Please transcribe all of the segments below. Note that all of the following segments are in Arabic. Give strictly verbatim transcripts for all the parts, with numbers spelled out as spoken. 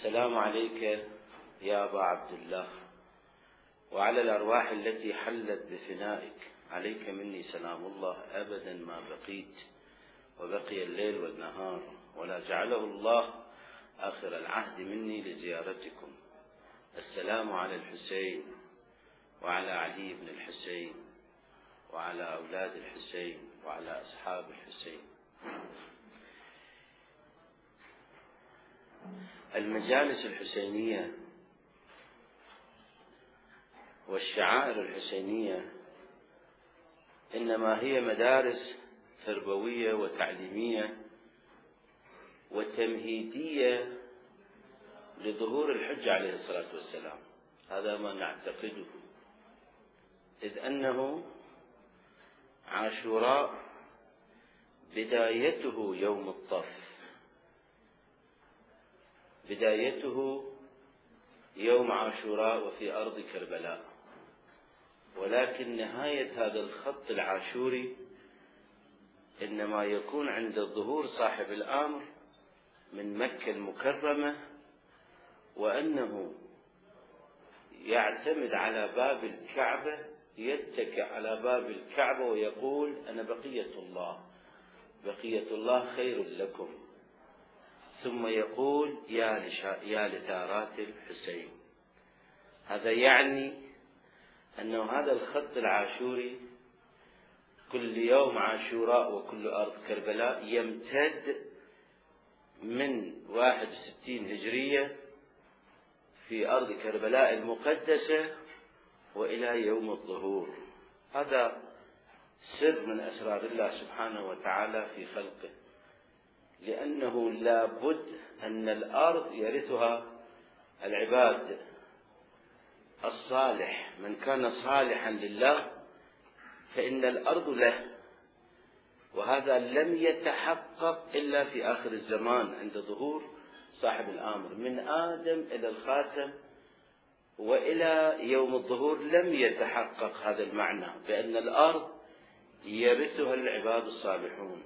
السلام عليك يا أبا عبد الله، وعلى الأرواح التي حلت بفنائك، عليك مني سلام الله أبدا ما بقيت، وبقي الليل والنهار، ولا جعله الله آخر العهد مني لزيارتكم. السلام على الحسين وعلى علي بن الحسين وعلى أولاد الحسين وعلى أصحاب الحسين. المجالس الحسينية والشعائر الحسينية إنما هي مدارس تربوية وتعليمية وتمهيدية لظهور الحج عليه الصلاة والسلام. هذا ما نعتقده، إذ أنه عاشوراء بدايته يوم الطف، بدايته يوم عاشوراء وفي أرض كربلاء، ولكن نهاية هذا الخط العاشوري إنما يكون عند ظهور صاحب الأمر من مكة المكرمة، وأنه يعتمد على باب الكعبة، يتكئ على باب الكعبة ويقول: أنا بقية الله، بقية الله خير لكم، ثم يقول: يا لشا... يا لثارات الحسين. هذا يعني أنه هذا الخط العاشوري كل يوم عاشوراء وكل أرض كربلاء يمتد من واحد وستين هجرية في أرض كربلاء المقدسة وإلى يوم الظهور. هذا سر من أسرار الله سبحانه وتعالى في خلقه، لأنه لا بد أن الأرض يرثها العباد الصالح، من كان صالحا لله فإن الأرض له، وهذا لم يتحقق إلا في آخر الزمان عند ظهور صاحب الأمر. من آدم إلى الخاتم وإلى يوم الظهور لم يتحقق هذا المعنى بأن الأرض يرثها العباد الصالحون،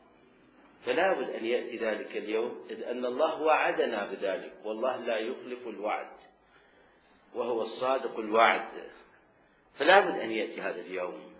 فلا بد أن يأتي ذلك اليوم، إذ أن الله وعدنا بذلك، والله لا يخلف الوعد وهو الصادق الوعد. فلا بد أن يأتي هذا اليوم،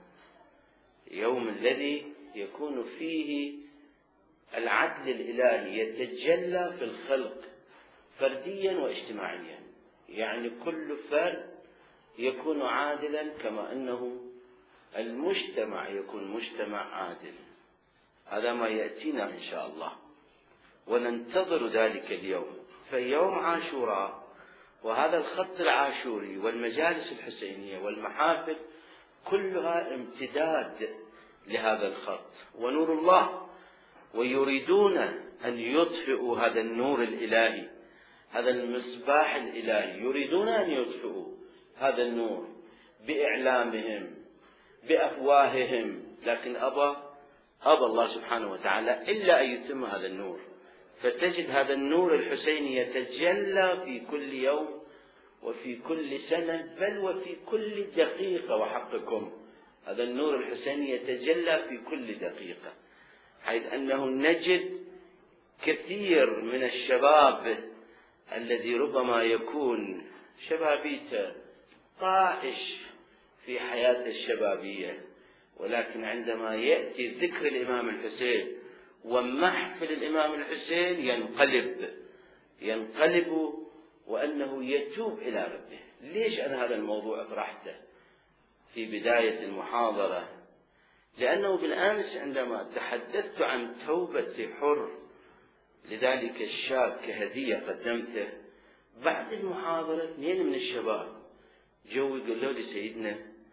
يوم الذي يكون فيه العدل الإلهي يتجلى في الخلق فرديا واجتماعيا، يعني كل فرد يكون عادلا كما أنه المجتمع يكون مجتمع عادل. هذا ما يأتينا إن شاء الله، وننتظر ذلك اليوم. فيوم عاشوراء وهذا الخط العاشوري والمجالس الحسينية والمحافل كلها امتداد لهذا الخط ونور الله، ويريدون أن يطفئوا هذا النور الإلهي، هذا المصباح الإلهي، يريدون أن يطفئوا هذا النور بإعلامهم بأفواههم، لكن أبى أبى الله سبحانه وتعالى إلا أن يتم هذا النور. فتجد هذا النور الحسيني يتجلى في كل يوم وفي كل سنة، بل وفي كل دقيقة. وحقكم هذا النور الحسيني يتجلى في كل دقيقة، حيث أنه نجد كثير من الشباب الذي ربما يكون شبابيته طائش في حياته الشبابية، ولكن عندما يأتي ذكر الإمام الحسين ومحفل الإمام الحسين ينقلب ينقلب وأنه يتوب إلى ربه. ليش أنا هذا الموضوع أطرحته في بداية المحاضرة؟ لأنه بالأمس عندما تحدثت عن توبة حر لذلك الشاب كهدية قدمته، بعد المحاضرة اثنين من الشباب جو يقولوا لي: سيدنا،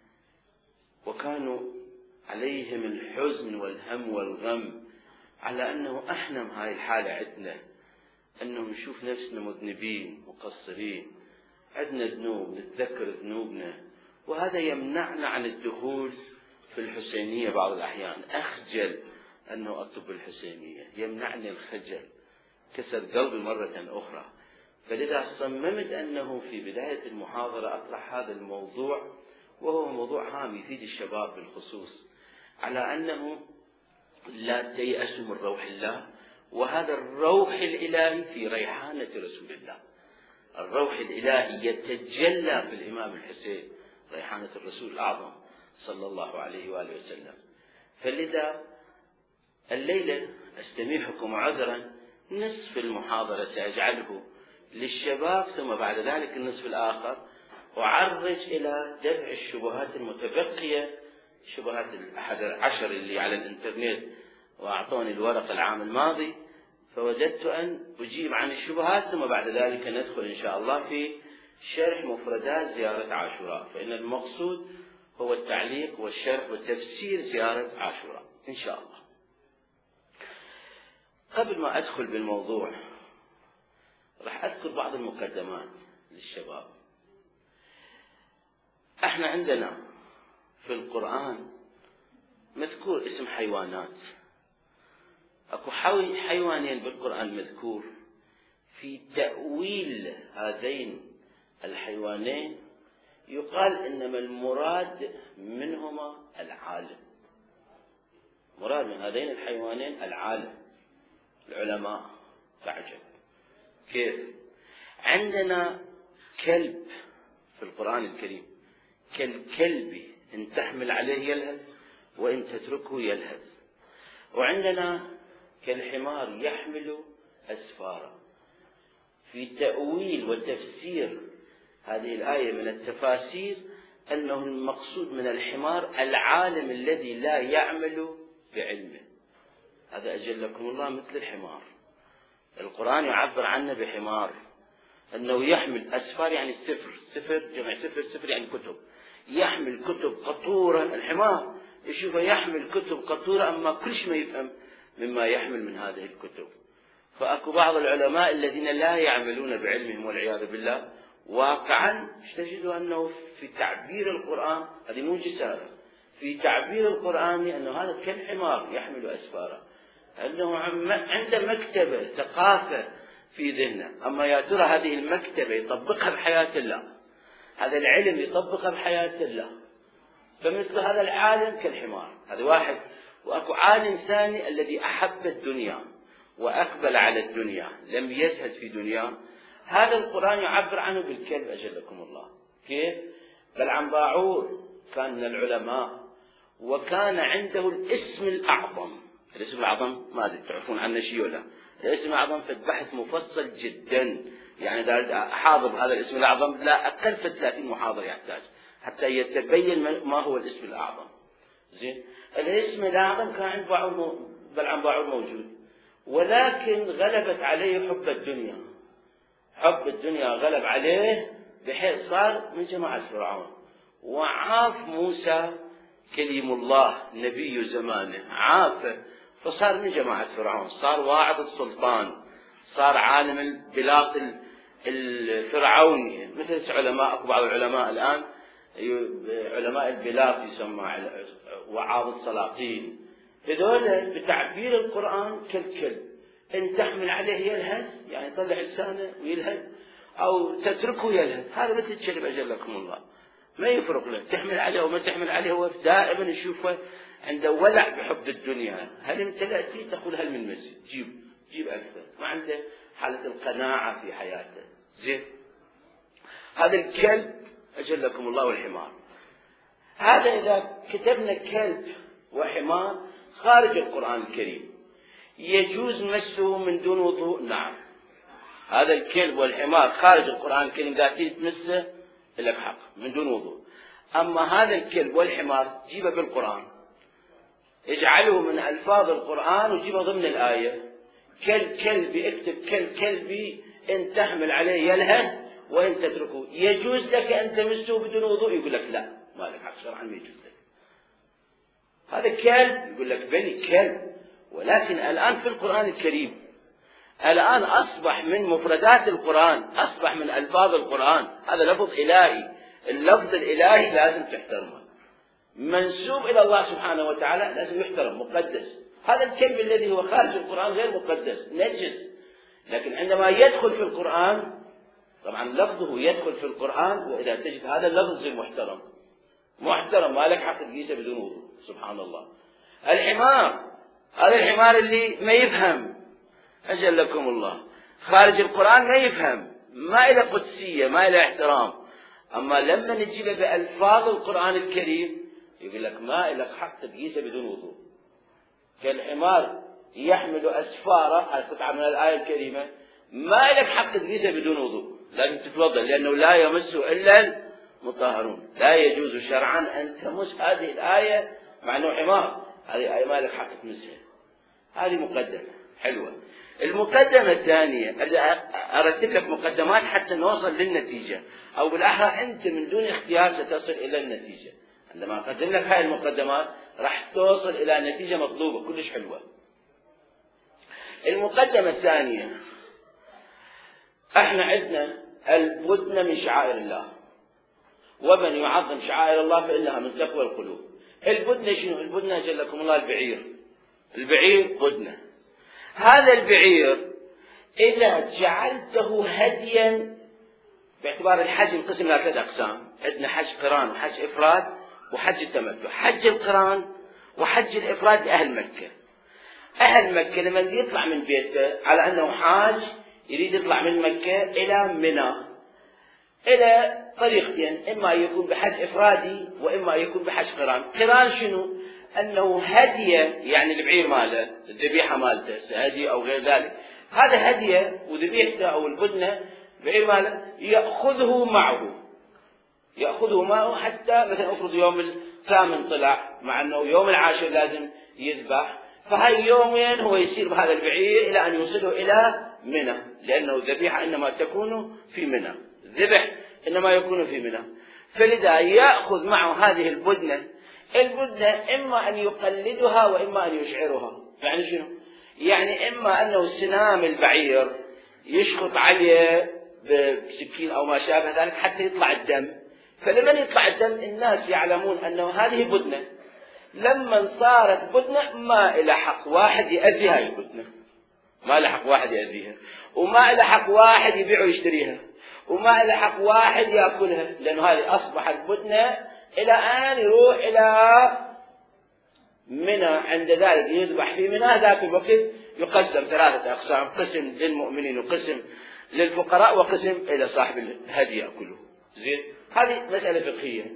وكانوا عليهم الحزن والهم والغم على أنه احنا بهاي الحالة عندنا، أنه نشوف نفسنا مذنبين مقصرين، عندنا ذنوب نتذكر ذنوبنا، وهذا يمنعنا عن الدخول في الحسينية. بعض الأحيان أخجل أنه أطلب الحسينية، يمنعني الخجل، كسر قلبي مرة أخرى. فلذا صممت أنه في بداية المحاضرة أطرح هذا الموضوع، وهو موضوع هام يفيد الشباب بالخصوص، على أنه لا تيأسوا من روح الله، وهذا الروح الإلهي في ريحانة رسول الله الروح الإلهي يتجلى في الإمام الحسين ريحانة الرسول الأعظم صلى الله عليه وآله وسلم. فلذا الليلة أستميحكم عذرا، نصف المحاضرة سأجعله للشباب، ثم بعد ذلك النصف الآخر أعرج إلى دفع الشبهات المتبقية، شبهات الأحد عشر اللي على الإنترنت وأعطوني الورق العام الماضي، فوجدت أن أجيب عن الشبهات، ثم بعد ذلك ندخل إن شاء الله في شرح مفردات زيارة عاشوراء، فإن المقصود هو التعليق والشرح وتفسير زيارة عاشوراء إن شاء الله. قبل ما أدخل بالموضوع راح أذكر بعض المقدمات للشباب. احنا عندنا في القرآن مذكور اسم حيوانات، اكو حيوانين بالقرآن مذكور، في تأويل هذين الحيوانين يقال انما المراد منهما العالم، مراد من هذين الحيوانين العالم. العلماء تعجب كيف عندنا كلب في القرآن الكريم كالكلب إن تحمل عليه يلهث وإن تتركه يلهث، وعندنا كالحمار يحمل أسفارا. في تأويل وتفسير هذه الآية من التفاسير أنه المقصود من الحمار العالم الذي لا يعمل بعلمه، هذا أجلكم الله مثل الحمار. القرآن يعبر عنه بحمار، أنه يحمل أسفار يعني السفر، سفر جمع سفر، سفر يعني كتب، يحمل كتب قطورة. الحمار يشوفه يحمل كتب قطورة أما كلش ما يفهم مما يحمل من هذه الكتب. فأكو بعض العلماء الذين لا يعملون بعلمهم والعياذ بالله، واقعا تجدوا أنه في تعبير القرآن، هذه مو جسارة، في تعبير القرآن أنه هذا كالحمار يحمل أسفاره، أنه عنده مكتبة ثقافة في ذهنه، أما يا ترى هذه المكتبة يطبقها بحياة الله، هذا العلم يطبقها بحياة الله. فمثل هذا العالم كالحمار، هذا واحد. وأكو عالم ثاني الذي أحب الدنيا وأقبل على الدنيا، لم يزهد في دنياه، هذا القرآن يعبر عنه بالكلب أجلكم الله. كيف؟ بلعم باعور كان من العلماء وكان عنده الاسم الأعظم. الاسم الأعظم ما أدري تعرفون عنه شيء ولا؟ الاسم الأعظم في البحث مفصل جدا، يعني إذا أحاضر هذا الاسم الأعظم لا أقل في ثلاثين محاضرة يحتاج حتى يتبين ما هو الاسم الأعظم. زين، الاسم الأعظم كان عند باعور، بلعم باعور موجود، ولكن غلبت عليه حب الدنيا، حب الدنيا غلب عليه بحيث صار من جماعة فرعون. وعاف موسى كليم الله نبي زمانه، عافه فصار من جماعة فرعون، صار واعظ السلطان، صار عالم البلاط الفرعوني، مثل علماء أكو بعض العلماء الآن علماء البلاط يسمى وعاظ السلاطين، هذول بتعبير القرآن كالكلب إن تحمل عليه يلهث يعني يطلع لسانه ويلهث، أو تتركه يلهث، هذا مثل الكلب أجلكم الله، ما يفرق له تحمل عليه وما تحمل عليه، هو دائما يشوفه عنده ولع بحب الدنيا. هل امتلأتي تقول هل من مزيد، جيب جيب أكثر، ما عنده حالة القناعة في حياته. زين، هذا الكلب أجلكم الله والحمار. هذا إذا كتبنا كلب وحمار خارج القرآن الكريم يجوز مسه من دون وضوء؟ نعم، هذا الكلب والحمار خارج القرآن الكريم قاعدين تمسه لك حق من دون وضوء. أما هذا الكلب والحمار جيبه بالقرآن، اجعله من ألفاظ القرآن وجيبه ضمن الآية. كالكلب، اكتب كالكلب إن تحمل عليه يلهث وإن تتركه، يجوز لك أن تمسه بدون وضوء؟ يقول لك لا، ما لك حق شرعا، ما يجوز لك. هذا كلب، يقول لك بني كلب، ولكن الآن في القرآن الكريم الآن أصبح من مفردات القرآن، أصبح من ألفاظ القرآن، هذا لفظ إلهي، اللفظ الإلهي لازم تحترمه، منسوب إلى الله سبحانه وتعالى لازم يحترم، مقدس. هذا الكلب الذي هو خارج القرآن غير مقدس، نجس، لكن عندما يدخل في القرآن طبعا لفظه يدخل في القرآن، وإذا تجد هذا اللفظ محترم محترم، ما لك حق تقيسه بدون وضوء، سبحان الله. الحمار، هذا الحمار اللي ما يفهم أجلكم الله، خارج القرآن ما يفهم، ما إلى قدسية، ما إلى احترام. أما لما نجيبه بألفاظ القرآن الكريم يقول لك ما إلك حق تقيسه بدون وضوء. كالحمار يحمل أسفاره، هذه قطعة من الآية الكريمة، ما إلك حق تقيسه بدون وضوء، لازم تتوضأ، لأنه لا يمسه إلا المطهرون. لا يجوز شرعا أن تمس هذه الآية مع أنه حمار، هذه آية ما لك حق تمسها. هذه مقدمة حلوة. المقدمة الثانية أرتب لك مقدمات حتى نوصل للنتيجة، أو بالأحرى أنت من دون اختيار ستصل إلى النتيجة. عندما أقدم لك هذه المقدمات راح توصل إلى نتيجة مطلوبة كلش حلوة. المقدمة الثانية، احنا عندنا البدنة من شعائر الله، ومن يعظم شعائر الله فإنها من تقوى القلوب. البدنة شنو؟ البدنة جلكم الله البعير. البعير بدنة. هذا البعير إذا جعلته هديا، باعتبار الحج ينقسم إلى ثلاث أقسام، عندنا حج قران وحج إفراد وحج التمتع. حج القران وحج الإفراد لأهل مكة. أهل مكة لما يطلع من بيته على أنه حاج يريد يطلع من مكة إلى منى، إلى طريقتين، إما يكون بحج إفرادي وإما يكون بحج قران. قران شنو؟ أنه هدية، يعني البعير ماله، الذبيحة مالته، هدية أو غير ذلك، هذا هدية وذبيحته أو البدنة بعير ماله يأخذه معه، يأخذه معه حتى مثلا أفرض يوم الثامن طلع، مع أنه يوم العاشر لازم يذبح، فهاي يومين هو يسير بهذا البعير إلى أن يوصله إلى منى، لأنه الذبيحة إنما تكون في منى، الذبح إنما يكون في منى. فلذا يأخذ معه هذه البدنة. البدنة إما أن يقلدها وإما أن يشعرها. يعني شنو؟ يعني إما أنه سنام البعير يشخط عليه بسكين أو ما شابه ذلك حتى يطلع الدم، فلمن يطلع الدم الناس يعلمون أنه هذه بدنة. لما صارت بدنة ما إلى حق واحد يأذي هاي البدنة، ما إلى حق واحد يأذيها، وما إلى حق واحد يبيع ويشتريها، وما إلى حق واحد يأكلها، لأنه هذه أصبحت بدنة إلى أن يروح إلى منى. عند ذلك يذبح في منى. ذاك الوقت يقسم ثلاثة أقسام، قسم للمؤمنين وقسم للفقراء وقسم إلى صاحب الهدي يأكله. زين، هذه مسألة فقهية.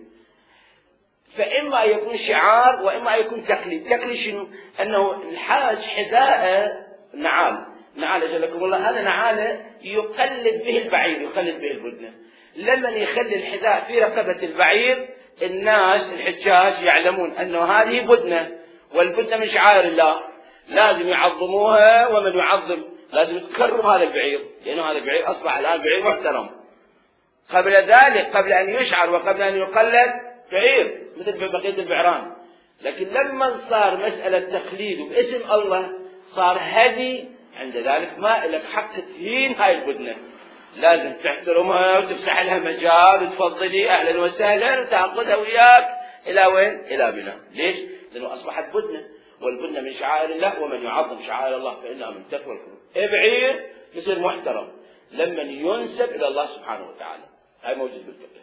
فإما يكون شعار وإما يكون تقليد. تقليد شنو؟ أنه الحاج حذاء نعال، نعال أجلكم الله، هذا نعال يقلد به البعير، يقلد به البدنة. لمن يخلي الحذاء في رقبة البعير الناس الحجاج يعلمون أنه هذه بدنة، والبدنة من شعائر الله، لازم يعظموها، ومن يعظم لازم يكرم هذا البعير، لأنه هذا البعير أصبح الآن بعير محترم. قبل ذلك، قبل أن يشعر وقبل أن يقلد، بعير مثل بقية البعران. لكن لما صار مسألة تقليد باسم الله صار هدي، عند ذلك ما لك حق تهين هاي البدنة، لازم تحترمها وتفسح لها مجال وتفضلي أهلا وسهلا وتعقدها وياك إلى وين؟ إلى منى. ليش؟ لأنه أصبحت بدنة، والبدنة من شعائر الله، ومن يعظم شعائر الله فإنها من تقوى القلوب. بعير يصير محترم لما ينسب إلى الله سبحانه وتعالى. هاي موجود بالفقه.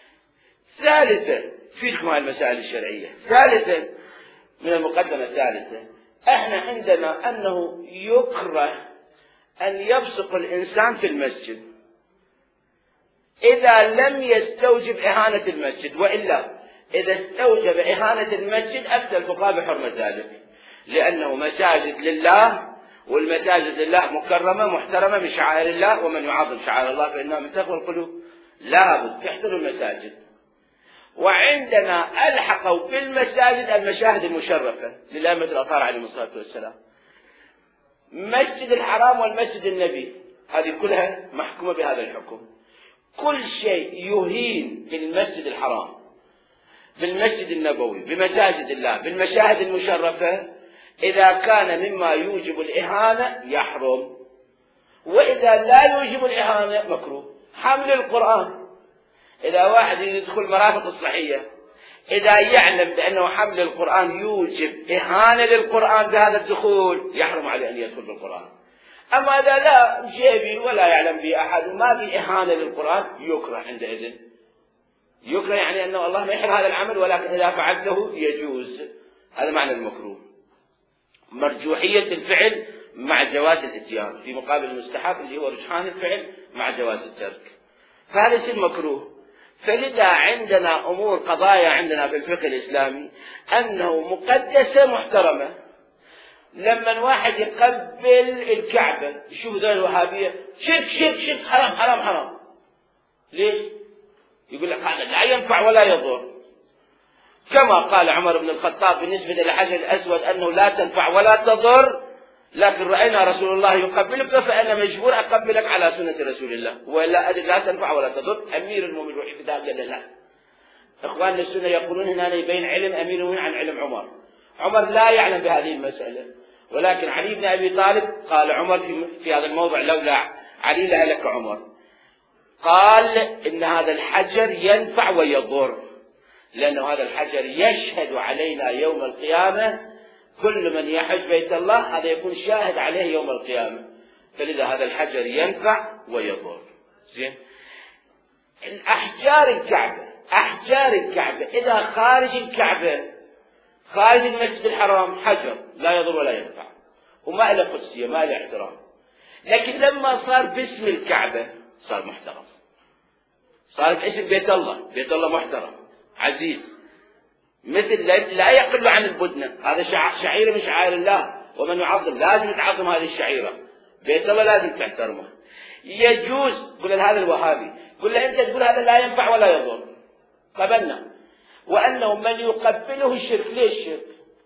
ثالثا، فيكم هاي المسائل الشرعية. ثالثا من المقدمة الثالثة، احنا عندنا أنه يكره أن يبصق الإنسان في المسجد إذا لم يستوجب إهانة المسجد، وإلا إذا استوجب إهانة المسجد أفتى الفقهاء بحرمة ذلك، لأنه مساجد لله، والمساجد لله مكرمة محترمة من شعائر الله، ومن يعظم شعائر الله فإنها من تقوى القلوب. لابد تحترم المساجد. وعندنا ألحقوا بالمساجد المشاهد المشرفة للأئمة الأطهار عليهم الصلاة والسلام، مسجد الحرام والمسجد النبي، هذه كلها محكومة بهذا الحكم. كل شيء يهين بالمسجد الحرام، بالمسجد النبوي، بمساجد الله، بالمشاهد المشرفة، إذا كان مما يوجب الإهانة يحرم، وإذا لا يوجب الإهانة مكروه. حمل القرآن، إذا واحد يدخل مرافق الصحية إذا يعلم بأنه حمل القرآن يوجب إهانة للقرآن بهذا الدخول يحرم عليه أن يدخل بالقرآن. أما إذا لا جيبي ولا يعلم به أحد وما به إهانة للقرآن يكره عندئذ. يكره يعني أنه الله ما يحب هذا العمل، ولكن إذا فعلته يجوز. هذا معنى المكروه. مرجوحية الفعل مع جواز الاتيان، في مقابل المستحب اللي هو رجحان الفعل مع جواز الترك، فهذا يصير مكروه. فلذا عندنا أمور قضايا عندنا في الفقه الإسلامي أنه مقدسة محترمة. لما واحد يقبل الكعبة يشوف ذول الوهابية شرك شرك شرك حرام حرام حرام، ليش؟ يقول لك هذا لا ينفع ولا يضر، كما قال عمر بن الخطاب بالنسبة للحجر الأسود أنه لا تنفع ولا تضر، لكن رأينا رسول الله يقبلك فأنا مجبور أقبلك على سنة رسول الله، ولا أدري لا تنفع ولا تضر. أمير المؤمنين روحي في ذلك قال لا. إخواننا السنة يقولون هنا يبين علم أمير المؤمنين عن علم عمر. عمر لا يعلم بهذه المسألة، ولكن علي بن أبي طالب قال عمر في, في هذا الموضع لولا علي لهلك عمر، قال إن هذا الحجر ينفع ويضر، لأنه هذا الحجر يشهد علينا يوم القيامة، كل من يحج بيت الله هذا يكون شاهد عليه يوم القيامة، فلذا هذا الحجر ينفع ويضر. زين. الأحجار الكعبة، أحجار الكعبة إذا خارج الكعبة خارج المسجد الحرام حجر لا يضر ولا ينفع وما له قدسية ما له احترام، لكن لما صار باسم الكعبة صار محترم، صار باسم بيت الله، بيت الله محترم عزيز، مثل لا يقل عن البدنة، هذا شعيرة من شعائر الله، ومن يعظم لازم تعظم هذه الشعيرة، بيت الله لازم تحترمه. يجوز قل هذا الوهابي قل له أنت تقول هذا لا ينفع ولا يضر، قبلنا، وأنه من يقبله الشرك. ليش الشرك؟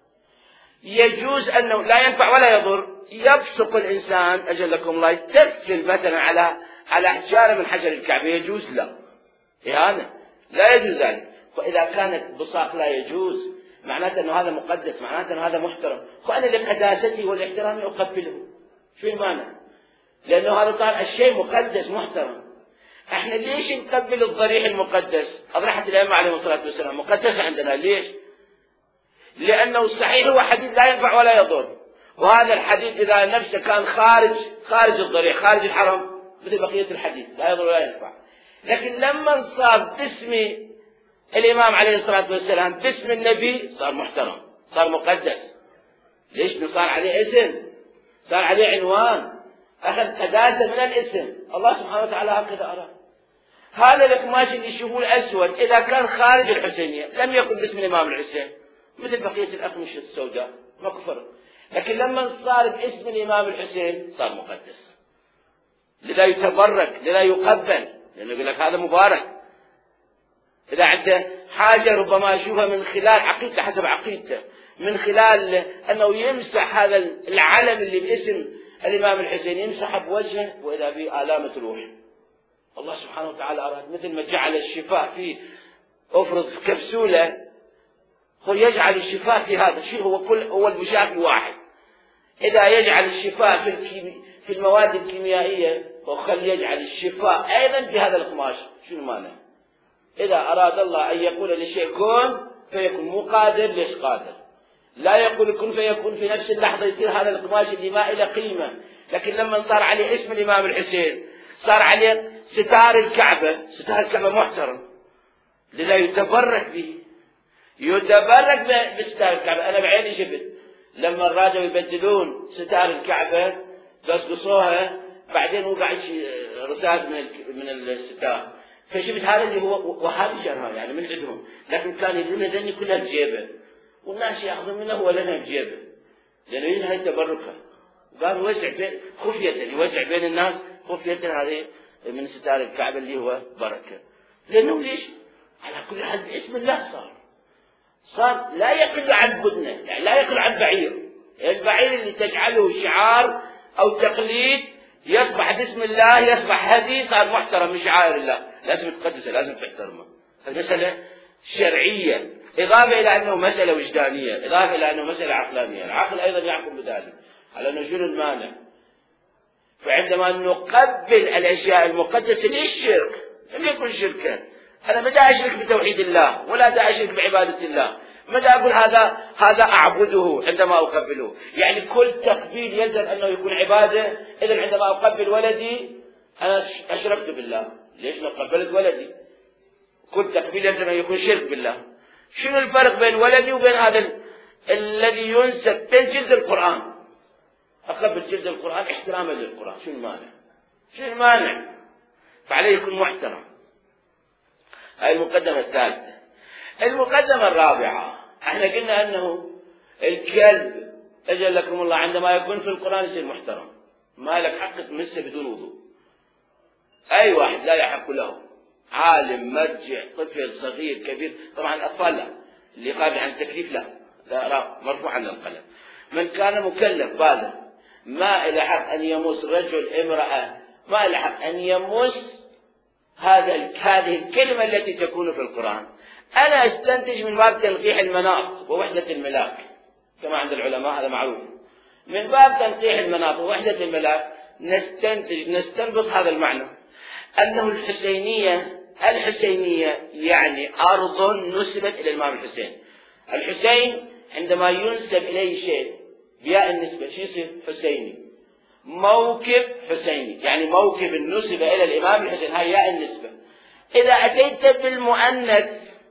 يجوز أنه لا ينفع ولا يضر، يبصق الإنسان أجلكم الله يتفل مثلا على على أحجار من حجر الكعبة، يجوز؟ لا، إهانة، لا يجوز ذلك. فإذا كانت بصاق لا يجوز معناته أنه هذا مقدس، معناته أنه هذا محترم، فأنا لقداسته والاحترام أقبله، شو المانع؟ لأنه هذا صار الشيء مقدس محترم. احنا ليش نقبل الضريح المقدس؟ أضرحة الأئمة عليهم الصلاة والسلام مقدسة عندنا، ليش؟ لأنه الصحيح هو حديث لا ينفع ولا يضر، وهذا الحديث إذا نفسه كان خارج خارج الضريح خارج الحرم مثل بقية الحديث لا يضر ولا ينفع. لكن لما صار باسم الإمام عليه الصلاة والسلام باسم النبي صار محترم، صار مقدس. ليش؟ صار عليه اسم، صار عليه عنوان، أخذ قداسة من الاسم، الله سبحانه وتعالى هكذا أراد. هذا القماش اللي يشوفوه الأسود إذا كان خارج الحسينية لم يكن باسم الإمام الحسين مثل بقية الأقمشة السوداء ما كفر، لكن لما صار باسم الإمام الحسين صار مقدس، لذا يتبرك، لذا يقبل، لأنه يقول لك هذا مبارك. إذا عنده حاجة ربما يشوفها من خلال عقيدته حسب عقيدته، من خلال أنه يمسح هذا العلم اللي باسم الإمام الحسين يمسح بوجهه وإذا به آلام تروح. الله سبحانه وتعالى أراد مثل ما جعل الشفاء في أفرض كبسولة، هو يجعل الشفاء في هذا الشيء، هو كل هو المشاكل واحد. إذا يجعل الشفاء في الكيمي في المواد الكيميائية وخل يجعل الشفاء أيضا في هذا القماش، شنو معنى؟ إذا أراد الله أن يقول لشيء كن فيكون، مو قادر ليش قادر، لا يقول كن فيكون في نفس اللحظة يصير هذا القماش اللي ما له قيمة. لكن لما صار عليه اسم الإمام الحسين صار عليه ستار الكعبة، ستار الكعبة محترم، لذا يتبرك به، يتبرك بستار الكعبة. أنا بعيني شفت لما رادوا يبدلون ستار الكعبة قصقصوها بعدين وقع رصاص من من الستار، فشفت هذا اللي هو وهذا شرها يعني من عندهم، لكن كان يقولون ذني كلها بجيبه والناس ياخذون منه ولنا بجيبه لانه ينهي تبركها. قال وزع بين خفيه، يوزع بين الناس خفيه هذه من ستار الكعبه اللي هو بركه، لانه ليش؟ على كل حال باسم الله صار صار لا يقل عن بدنه، يعني لا يقل عن بعير. البعير اللي تجعله شعار او تقليد يصبح باسم الله يصبح هدي، صار محترم من شعائر الله، لازم تقدسه، لازم تحترمه. المسألة شرعية إضافة إلى أنه مسألة وجدانية، إضافة إلى أنه مسألة عقلانية، العقل أيضا يحكم بذلك على نزول المانع. فعندما نقبل الأشياء المقدسة ليش شرك؟ لم يكن شركا. أنا متى أشرك بتوحيد الله ولا دا أشرك بعبادة الله، متى أقول هذا هذا أعبده عندما أقبله، يعني كل تقبيل يلزم أنه يكون عبادة. إذن عندما أقبل ولدي أنا أشركت بالله، ليش؟ أنا قبلت ولدي، كل تقبيل يلزم أن يكون شرك بالله. شنو الفرق بين ولدي وبين هذا الذي ينسب تنجيز القرآن؟ أقبل جلد القرآن احتراما للقرآن، شو المانع؟ شو المانع؟ فعليه يكون محترم. هاي المقدمة الثالثة. المقدمة الرابعة، احنا قلنا أنه الكلب أجلكم الله عندما يكون في القرآن يصير محترم، ما لك حق تمسه بدون وضوء. أي واحد لا يحق له، عالم مرجع طفل صغير كبير، طبعا الأطفال لا، اللي قادر عن التكليف لا، لا مرفوع عن القلم. من كان مكلف بالغ ما له حق أن يمس رجل امرأة، ما له حق أن يمس هذا هذه الكلمة التي تكون في القرآن. أنا استنتج من باب تلقيح المناط ووحدة الملاك كما عند العلماء، هذا معروف. من باب تلقيح المناط ووحدة الملاك نستنتج نستنبط هذا المعنى، أنه الحسينية الحسينية يعني أرض نسبت إلى الإمام الحسين. الحسين عندما ينسب إليه شيء بياء النسبة شو يصير؟ حسيني. موكب حسيني يعني موكب النسبة إلى الإمام الحسين، هاي ياء النسبة. إذا أتيت بالمؤنث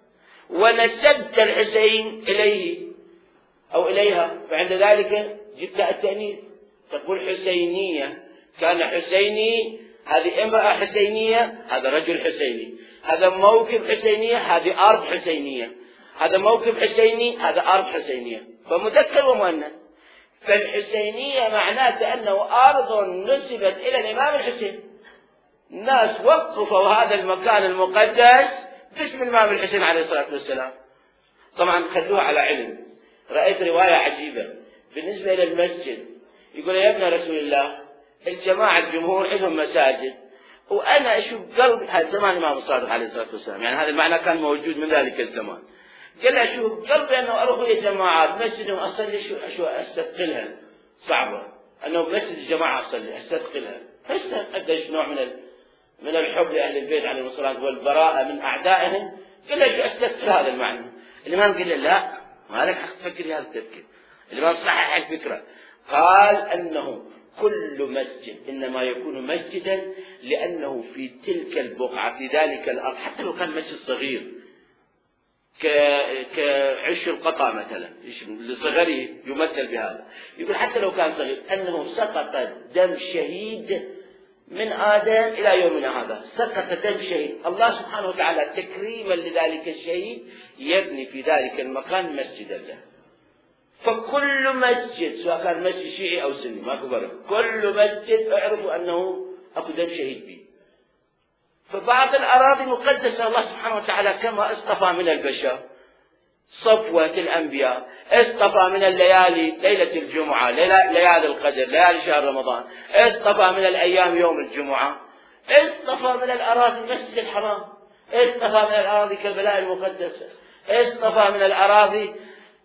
ونسبت الحسين إليه أو إليها فعند ذلك جبت التأنيث، تقول حسينية، كان حسيني، هذه امرأة حسينية، هذا رجل حسيني، هذا موكب حسينية، هذه أرض حسينية، هذا موكب حسيني، هذا أرض حسينية، فمذكر ومؤنث. فالحسينية معناته أنه أرض نسبت إلى الإمام الحسين. الناس وقفوا هذا المكان المقدس باسم الإمام الحسين عليه الصلاة والسلام. طبعا خلوها على علم. رأيت رواية عجيبة بالنسبة إلى المسجد، يقول يا ابن رسول الله الجماعة الجمهور عندهم مساجد، وأنا أشوف قلبي، هذا زمان الإمام الصادق عليه الصلاة والسلام، يعني هذا المعنى كان موجود من ذلك الزمان. قال أشوف قلبي أنه أروح إلى الجماعات مسجد وأصلي شو شو أستثقلها، صعبة أنه مسجد الجماعة أصلي أستثقلها، هسه قديش نوع من من الحب لأهل البيت عليهم الصلاة والبراءة من أعدائهم. قال له شو أستثقل هذا المعنى. الإمام قال له لا، ما لك حق تفكر هذا التفكير. الإمام صحح الفكرة، قال أنه كل مسجد إنما يكون مسجدا لأنه في تلك البقعة في ذلك الأرض، حتى لو كان مسجد صغير كعش القطع مثلا لصغره يمثل بهذا، يقول حتى لو كان صغير أنه سقط دم شهيد من آدم إلى يومنا هذا، سقط دم شهيد. الله سبحانه وتعالى تكريما لذلك الشهيد يبني في ذلك المكان مسجدا له. فكل مسجد سواء كان مسجد شيعي أو سني ماكو فرق، كل مسجد اعرفوا أنه أكو دم شهيد به. فبعض الأراضي مقدسة الله سبحانه وتعالى كما اصطفى من البشر صفوة الأنبياء، اصطفى من الليالي ليلة الجمعة، ليالي القدر، ليالي شهر رمضان، اصطفى من الأيام يوم الجمعة، اصطفى من الأراضي المسجد الحرام، اصطفى من الأراضي كربلاء المقدسة، اصطفى من الأراضي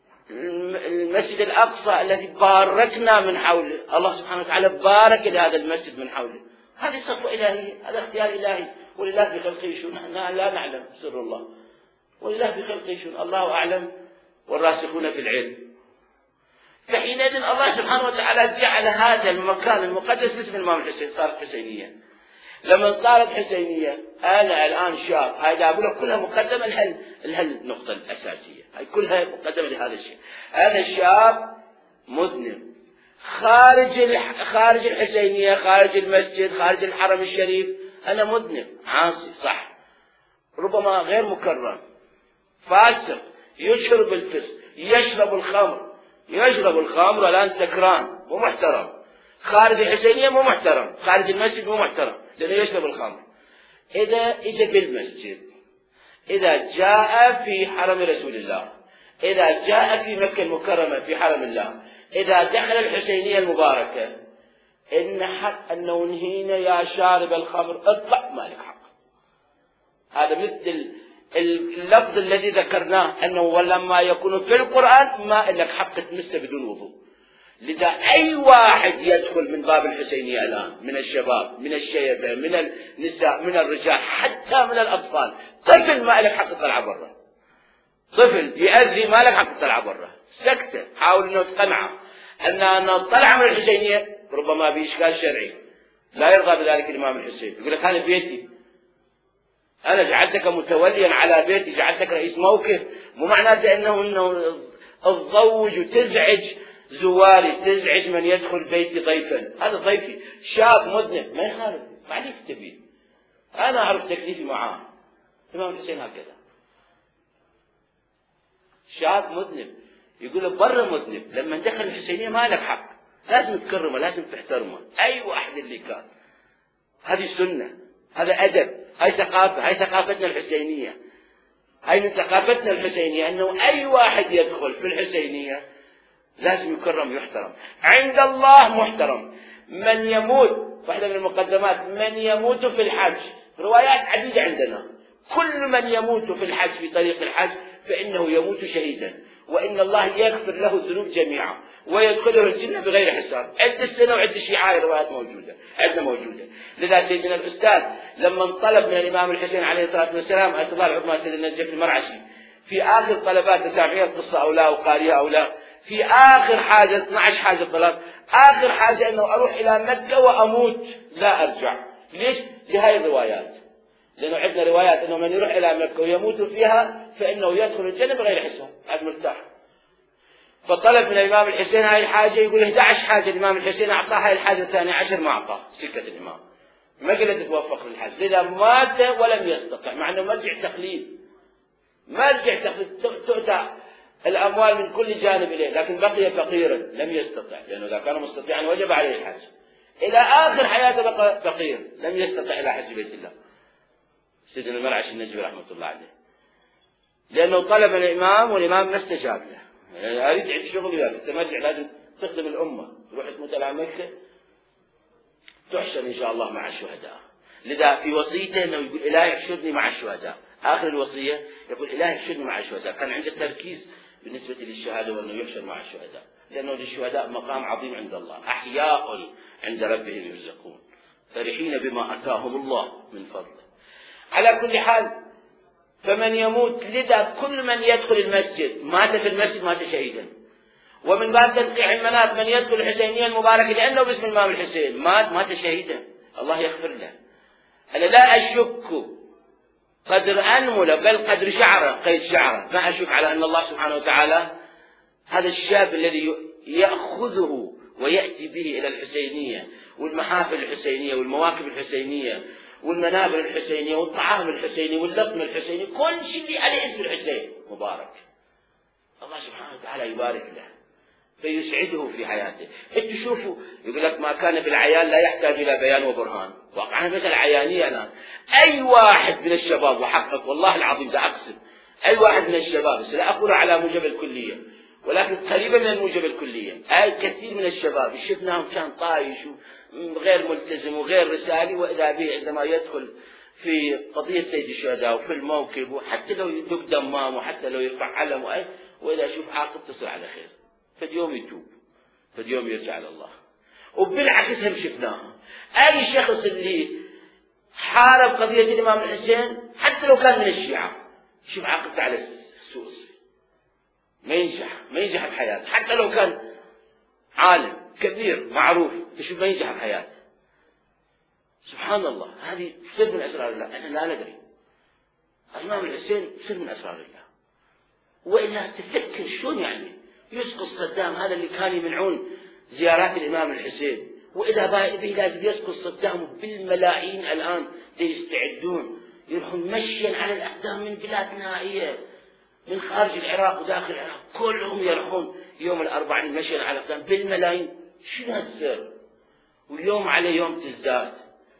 المسجد الأقصى الذي باركنا من حوله. الله سبحانه وتعالى بارك لهذا المسجد من حوله. هذه صفوة إلهية، هذا اختيار إلهي، ولله بخلقه شؤون، نحن لا نعلم سر الله، ولله بخلقه شؤون، الله أعلم والراسخون في العلم. فحينئذ الله سبحانه وتعالى جعل هذا المكان المقدس باسم الإمام الحسين، صارت حسينية. لما صارت حسينية أنا الآن شاب، هاي أقول لك كلها مقدمة لهال النقطة الأساسية، هاي كلها مقدمة لهذا الشيء. هذا الشاب مذنب خارج خارج الحسينية، خارج المسجد، خارج الحرم الشريف، أنا مذنب عاصي صح، ربما غير مكرم، فاسق، يشرب الفسق، يشرب الخمر، يشرب الخمر والآن سكران مو محترم، خارج الحسينية مو محترم، خارج المسجد مو محترم لأنه يشرب الخمر. إذا إجا بالمسجد، إذا جاء في حرم رسول الله، إذا جاء في مكة المكرمة في حرم الله، إذا دخل الحسينية المباركة، إن حق أن ننهينا يا شارب الخمر اطلع، ما لك حق. هذا مثل اللفظ الذي ذكرناه أنه ولما يكون في القرآن ما لك حق تمسه بدون وضوء. لذا أي واحد يدخل من باب الحسينية الآن من الشباب من الشيبة من النساء من الرجال حتى من الأطفال، طفل ما لك حق تطلع برا، طفل يأذي ما لك حق تطلع برا، سكتة حاول أنه تقنعه أن طلع من الحسينية ربما بإشكال شرعي لا يرضى بذلك الإمام الحسين، يقول لك هذا بيتي، أنا جعلتك متوليا على بيتي، جعلتك رئيس موقف، مو معناته أنه أنه تضوج وتزعج زواري تزعج من يدخل بيتي ضيفا، هذا ضيفي. شاب مذنب ما يخالف، ما عليك تبين، أنا أعرف تكليفي معاه. الإمام الحسين هكذا، شاب مذنب يقول له برا مذنب، لما دخل الحسينية ما لك حق، لازم تكرمه، لازم تحترمه، أي واحد اللي كان. هذه سنة، هذا أدب، هاي ثقافة، هاي ثقافتنا الحسينية، هاي من ثقافتنا الحسينية، أنه أي واحد يدخل في الحسينية لازم يكرم ويحترم. عند الله محترم. من يموت، واحدة من المقدمات، من يموت في الحج، روايات عديدة عندنا، كل من يموت في الحج في طريق الحج فإنه يموت شهيدا، وإن الله يغفر له الذنوب جميعا ويدخله الجنة بغير حساب. عدة سنة وعدة شيعة روايات موجودة عندنا موجودة. لذا سيدنا الأستاذ لما طلب من الإمام الحسين عليه الصلاة والسلام اعتبار عثمان سيدنا النجف المرعشي في آخر طلبات، سامعين القصة أو لا وقارئة أو لا، في آخر حاجة اثني عشر حاجة طلب، آخر حاجة أنه أروح إلى مكة وأموت لا أرجع. ليش؟ لهذه الروايات، لأنه عندنا روايات أنه من يروح إلى مكة ويموت فيها فإنه يدخل الجنة بغير حساب، هذا مرتاح. فطلب من الإمام الحسين هاي الحاجة، يقول إحدى عشرة حاجة، الإمام الحسين أعطاه هاي الحاجة الثانية عشر ما أعطاه، سكة الإمام ما قدر تتوفق للحج، لذا مات ولم يستطع، مع أنه مرجع تقليد، مرجع تقليد، تؤتى الأموال من كل جانب إليه، لكن بقي فقيرا لم يستطع، لأنه إذا كان مستطيعا وجب عليه الحج. إلى آخر حياته بقى فقير لم يستطع إلى حج بيت الله سيدنا المرعشي النجفي رحمة الله عليه، لأنه طلب من الإمام والإمام ما استجاب له. يعني أريد عند شغل وياك، أنت مرجع لازم تخدم الأمة، تروح تموت على مكة تحشر إن شاء الله مع الشهداء. لذا في وصيته أنه يقول إلهي احشرني مع الشهداء، آخر الوصية يقول إلهي احشرني مع الشهداء. كان عنده تركيز بالنسبة للشهادة وأنه يحشر مع الشهداء، لأنه للشهداء مقام عظيم عند الله، أحياء عند ربهم يرزقون فرحين بما أتاهم الله من فضله. على كل حال، فمن يموت، لذا كل من يدخل المسجد مات في المسجد مات شهيدا. ومن باب تنقيح المنات من يدخل الحسينية المباركة لأنه باسم الإمام الحسين مات مات شهيدا، الله يغفر له. أنا لا أشك قدر أنملة بل قدر شعره قيد شعره، ما أشك على أن الله سبحانه وتعالى هذا الشاب الذي يأخذه ويأتي به إلى الحسينية والمحافل الحسينية والمواكب الحسينية والمنابر الحسينية والطعام الحسيني واللطم الحسيني، كل شيء عليه اسم الحسين مبارك، الله سبحانه وتعالى يبارك له فيسعده في حياته. انتوا شوفوا، يقول لك ما كان في العيان لا يحتاج إلى بيان وبرهان. واقعا مثل عيانية الآن، أي واحد من الشباب، وحقق والله العظيم ده أقسم، أي واحد من الشباب، بس لا أقول على موجب الكلية ولكن قريبا من الموجب الكلية، أي كثير من الشباب شفناهم كان طايش وغير ملتزم وغير رسالي، وإذا به عندما يدخل في قضية سيد الشهداء وفي الموكب، وحتى لو يدق دمام وحتى لو يرفع علم وأي، وإذا يشوف عاقب تصل على خير، فاليوم يتوب، فاليوم يرجع لله. وبالعكس هم شفناها، أي شخص اللي حارب قضية الإمام الحسين حتى لو كان من الشيعة، شوف عاقبته على سوء الصير، ما ينجح ما ينجح بحياته، حتى لو كان عالم كبير معروف، تشوف ما ينجح بحياته. سبحان الله، هذه سر من أسرار الله، احنا لا ندري. الإمام الحسين سر من أسرار الله. وإلا تفكر شلون يعني يسقط صدام هذا اللي كان يمنعون زيارات الإمام الحسين، وإذا به لازم يسقط صدام بالملايين الآن ليستعدون يروحون مشيا على الأقدام من بلاد نائية من خارج العراق وداخل العراق، كلهم يروحون يوم الأربعين مشيا على الأقدام بالملايين. شنو هالسر؟ واليوم على يوم تزداد.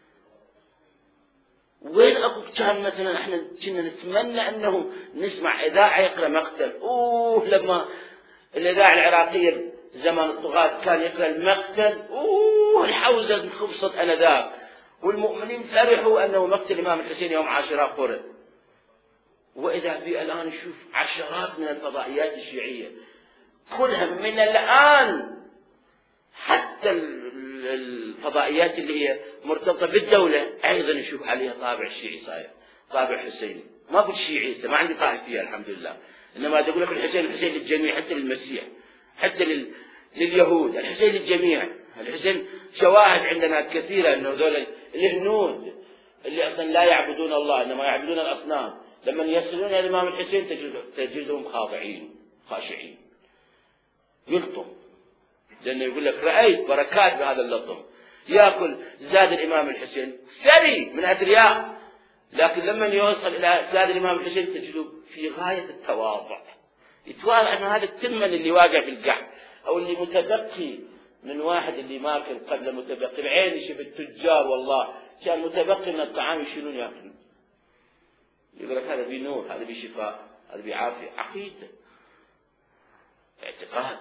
وين أبو كان مثلا احنا كنا نتمنى أنه نسمع إذاعة يقرأ مقتل، أوه لما الإذاعة العراقية زمان الطغاة كان يقرأ المقتل، أوه الحوزة خبصت أنذاك، والمؤمنين فرحوا أنه مقتل الإمام الحسين يوم عاشوراء قرأ. وإذا بي الآن نشوف عشرات من الفضائيات الشيعية كلها من الآن، حتى الفضائيات اللي هي مرتبطة بالدولة أيضا نشوف عليها طابع شيعي صاير، طابع حسيني. ما أقول شيعي، ما عندي طائفية الحمد لله، إنما أقول لك الحسين الحسين للجميع، حتى للمسيح، حتى لل... لليهود، الحسين للجميع. الحسين شواهد عندنا كثيرة أنه ذول الهنود اللي أصلا لا يعبدون الله إنما يعبدون الأصنام، لما يصلون إلى الإمام الحسين تجدهم خاضعين خاشعين، يلطم لأنه يقول لك رأيت بركات بهذا اللطم، يأكل زاد الإمام الحسين ثري من أثرياء، لكن لما يوصل إلى زاد الإمام الحسين تجده في غاية التواضع، يتواضع أن هذا التمن اللي واقع في القحط أو اللي متبقي من واحد اللي ماكل قبل متبقي، العين يشوف التجار والله كان متبقي من الطعام يشيلون ياكلون، يقول لك هذا بنور، هذا بشفاء، هذا بعافية، عقيدة، اعتقاد.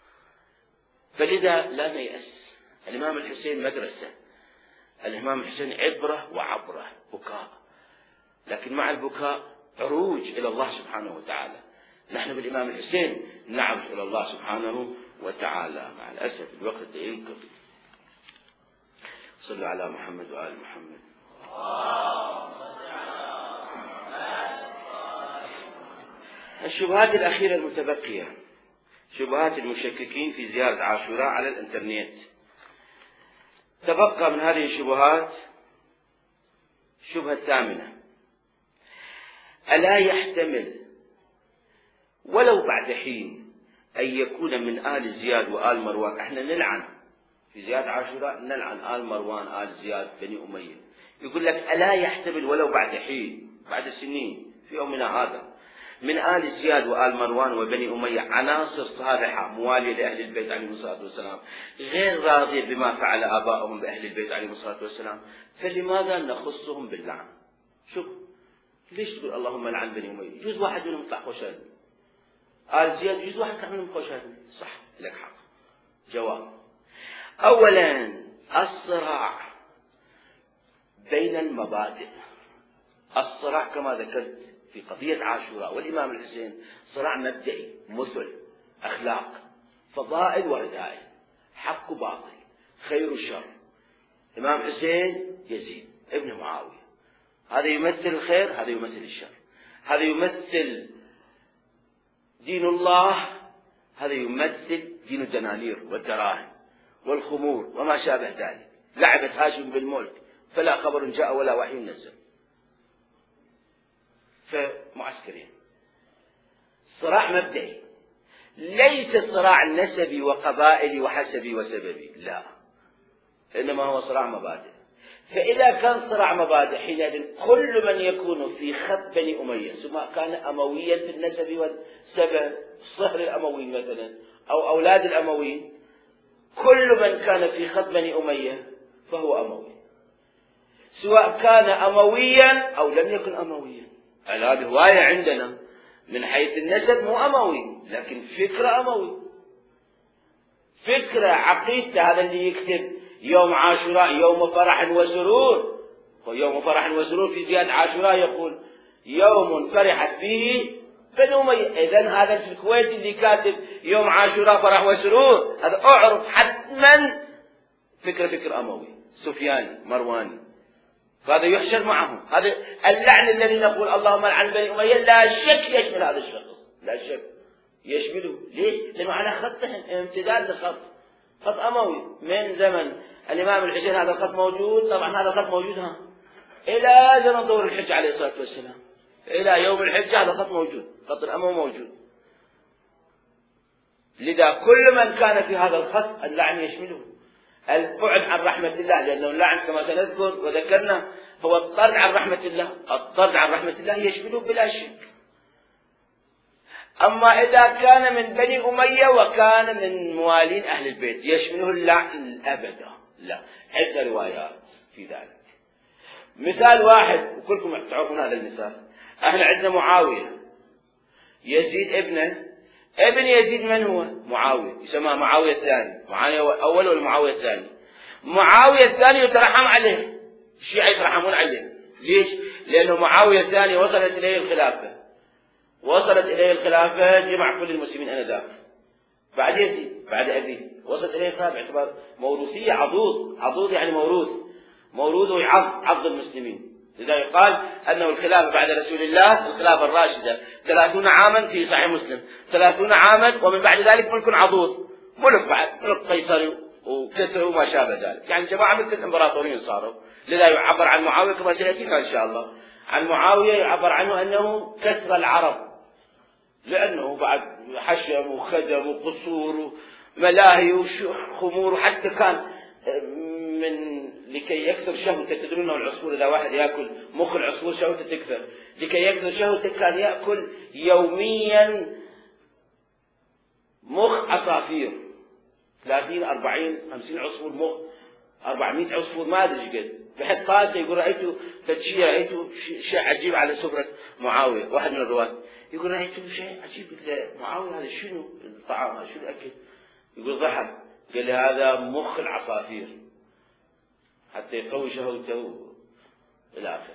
فلذا لا نيأس. الإمام الحسين مدرسة، الإمام الحسين عبرة وعبرة، بكاء، لكن مع البكاء عروج إلى الله سبحانه وتعالى. نحن بالإمام الحسين نعرج إلى الله سبحانه وتعالى. مع الأسف الوقت ينقضي. صلوا على محمد وآل محمد. الشبهات الأخيرة المتبقية، شبهات المشككين في زيارة عاشوراء على الإنترنت. تبقى من هذه الشبهات الشبهة الثامنة: ألا يحتمل ولو بعد حين أن يكون من آل زياد وآل مروان؟ احنا نلعن في زيارة عاشوراء، نلعن آل مروان آل زياد بني أمية. يقول لك ألا يحتمل ولو بعد حين، بعد سنين في يومنا هذا، من آل زياد وآل مروان وبني أمية عناصر صالحة موالية لأهل البيت عليهم الصلاة والسلام، غير راضية بما فعل آبائهم بأهل البيت عليهم الصلاة والسلام، فلماذا نخصهم باللعن؟ شوف ليش تقول اللهم لعن بني أمية؟ يجوز واحد منهم يطلع خوشادي، آل زياد يجوز واحد يطلع منهم خوشادي، صح لك حق. جواب: أولا الصراع بين المبادئ، الصراع كما ذكرت في قضية عاشوراء والإمام الحسين صراع مبدئي، مثل، أخلاق، فضائل ورذائل، حق وباطل، خير وشر. إمام حسين يزيد ابن معاوية، هذا يمثل الخير، هذا يمثل الشر، هذا يمثل دين الله، هذا يمثل دين الدنانير والدراهم والخمور وما شابه ذلك. لعبة هاشم بالملك، فلا خبر جاء ولا وحي نزل. فمعسكرين، صراع مبدئي، ليس صراع نسبي وقبائلي وحسبي وسببي، لا، إنما هو صراع مبادئ. فإذا كان صراع مبادئ حينئذ كل من يكون في خط بني أمية، سواء كان أمويا في النسب والسبب، صهر الأمويين مثلا أو أولاد الأمويين، كل من كان في خط بني أمية فهو أموي، سواء كان أمويا أو لم يكن أمويا. هذه هواية عندنا من حيث النسب مو أموي، لكن فكرة أموي، فكرة عقيدة. هذا اللي يكتب يوم عاشوراء يوم فرح وسرور، ويوم فرح وسرور في زيادة عاشوراء يقول يوم فرحت به بنو أمية. إذن هذا الكويتي اللي كاتب يوم عاشوراء فرح وسرور، هذا أعرف حتما فكرة فكر أموي سفياني مرواني، فهذا يحشر معهم. هذا اللعن الذي نقول اللهم لعن بني أمية لا شك يشمل هذا الشخص، لا شك يشمله. ليش؟ لأنه على خطهم امتداد لخط خط أموي من زمن الإمام الحسين. هذا الخط موجود، طبعا هذا الخط موجود ها إلى زمن ظهور الحجة عليه الصلاة والسلام، إلى يوم الحجة هذا الخط موجود، خط الأموي موجود. لذا كل من كان في هذا الخط اللعن يشمله. البعد عن رحمة الله، لأنه اللعن كما سنذكر وذكرنا هو الطرد عن رحمة الله، الطرد عن رحمة الله يشمله بلا شك. أما إذا كان من بني أمية وكان من موالين أهل البيت يشمله اللعن أبدا، لا. عدة روايات في ذلك. مثال واحد وكلكم تعرفون هذا المثال، احنا عندنا معاوية يزيد ابنه، ابن يزيد من هو؟ معاوية، يسمى معاوية الثاني. معاوية الأول ولا معاوية الثاني؟ معاوية الثاني يترحم عليه، الشيعة يترحمون عليه. ليش؟ لأنه معاوية الثاني وصلت إليه الخلافة، وصلت إليه الخلافة جمع كل المسلمين آنذاك بعد يزيد، بعد أبيه وصلت إليه الخلافة باعتبار موروثية، عضوض، عضوض يعني موروث، موروثه يعض عض المسلمين. لذا يقال أنه الخلافة بعد رسول الله الخلافة الراشدة ثلاثون عاما في صحيح مسلم، ثلاثون عاما ومن بعد ذلك ملك عضوض، ملك بعد ملك قيصري وكسر وما شابه ذلك، يعني جماعة مثل الإمبراطوريين صاروا. لذا يعبر عن معاوية كما سيأتينا إن شاء الله، عن معاوية يعبر عنه أنه كسر العرب، لأنه بعد حشم وخدم وقصور ملاهي وخمور، وحتى كان من لكي يكثر شهوته. تدرون أنه العصفور إذا واحد يأكل مخ العصفور شهوته تكثر، لكي يكثر شهوته كان يأكل يوميا مخ عصافير، ثلاثين أربعين خمسين عصفور مخ، أربعمائة عصفور ما أدري ايش قد. بحد طاسة يقول رأيته تدشير، رأيته شيء عجيب على سفرة معاوية. واحد من الرواة يقول رأيته شيء عجيب، قلت معاوية هذا شنو الطعام هذا شنو الأكل؟ يقول ضحك قال لي هذا مخ العصافير حتى يقوي شهوته إلى آخره.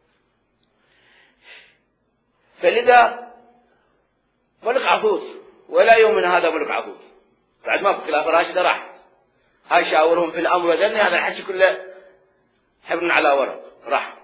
فلذا ملك عضوض، ولا يوم من هذا ملك عضوض بعد ما في خلافة راشدة راح هاي شاورهم في الأمر وذني، هذا الحكي كله حبر على ورق راح.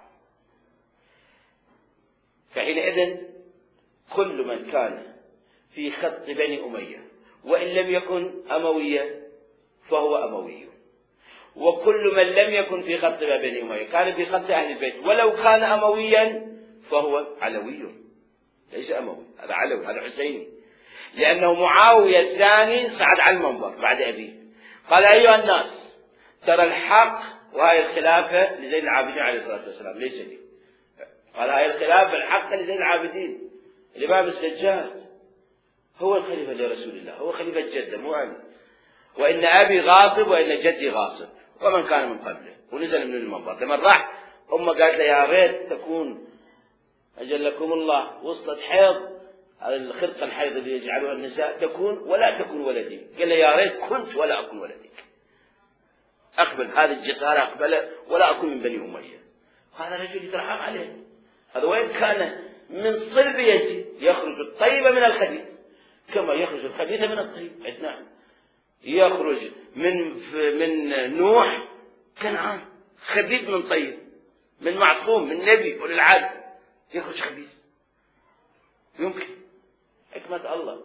فحينئذ كل من كان في خط بني أمية وإن لم يكن أمويا فهو أموي، وكل من لم يكن في خط بني أمية كان في خط أهل البيت ولو كان أمويا فهو علوي، ليس أموي، هذا علوي، هذا حسيني، لأنه معاوية الثاني صعد على المنبر بعد أبيه قال أيها الناس ترى الحق، وهي الخلافة لزين العابدين عليه الصلاة والسلام ليس لي، قال هاي الخلافة الحق لزين العابدين. الإمام السجاد هو الخليفة لرسول الله، هو خليفة جده مو أنا، وإن أبي غاصب وإن جدي غاصب ومن كان من قبله. ونزل من المنبر. لما راح أمه قالت له يا ريت تكون أجلكم الله وصلت حيض، هذا الخرقة الحيض اللي يجعلها النساء، تكون ولا تكون ولدي. قال له يا ريت كنت ولا أكون ولدك، أقبل هذه الجسارة أقبله ولا أكون من بني أمية. هذا رجل يترحم عليه، هذا وين كان من صلب يجي يخرج الطيب من الخبيث كما يخرج الخبيث من الطيب. نعم، يخرج من من نوح كنعان خبيث من طيب، من معصوم من نبي وللعاد يخرج خبيث، يمكن حكمة الله.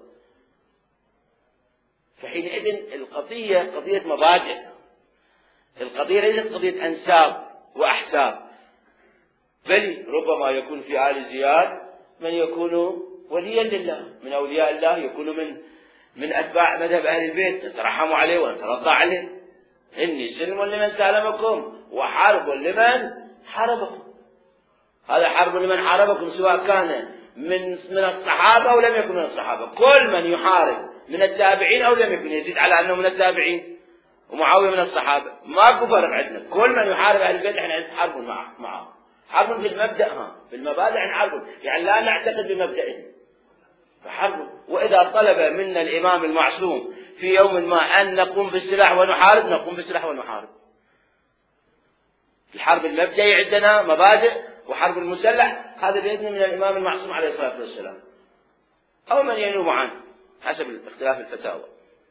فحينئذ القضية قضية مبادئ، القضية ليست قضية أنساب وأحساب، بل ربما يكون في آل زياد من يكون وليا لله من أولياء الله، يكون من من أتباع مذهب أهل البيت، نترحم عليه ونترضى عليه. إني سلم لمن سالمكم وحرب لمن حاربكم. هذا حرب لمن حاربكم سواء كان من من الصحابة أو لم يكن من الصحابة. كل من يحارب من التابعين أو لم يكن، يزيد على أنه من التابعين، ومعاوية من الصحابة، ماكو فرق عندنا. كل من يحارب أهل البيت احنا نحارب معه معه حرب في المبدأ، ها في المبادئ نحارب، يعني لا نعتقد بمبدئه فحرب. وإذا طلب منا الإمام المعصوم في يوم ما أن نقوم بالسلاح ونحارب، نقوم بالسلاح ونحارب. الحرب المبدئي عندنا مبادئ، وحرب المسلح هذا بإذن من الإمام المعصوم عليه الصلاة والسلام أو من ينوب عنه حسب اختلاف الفتاوى.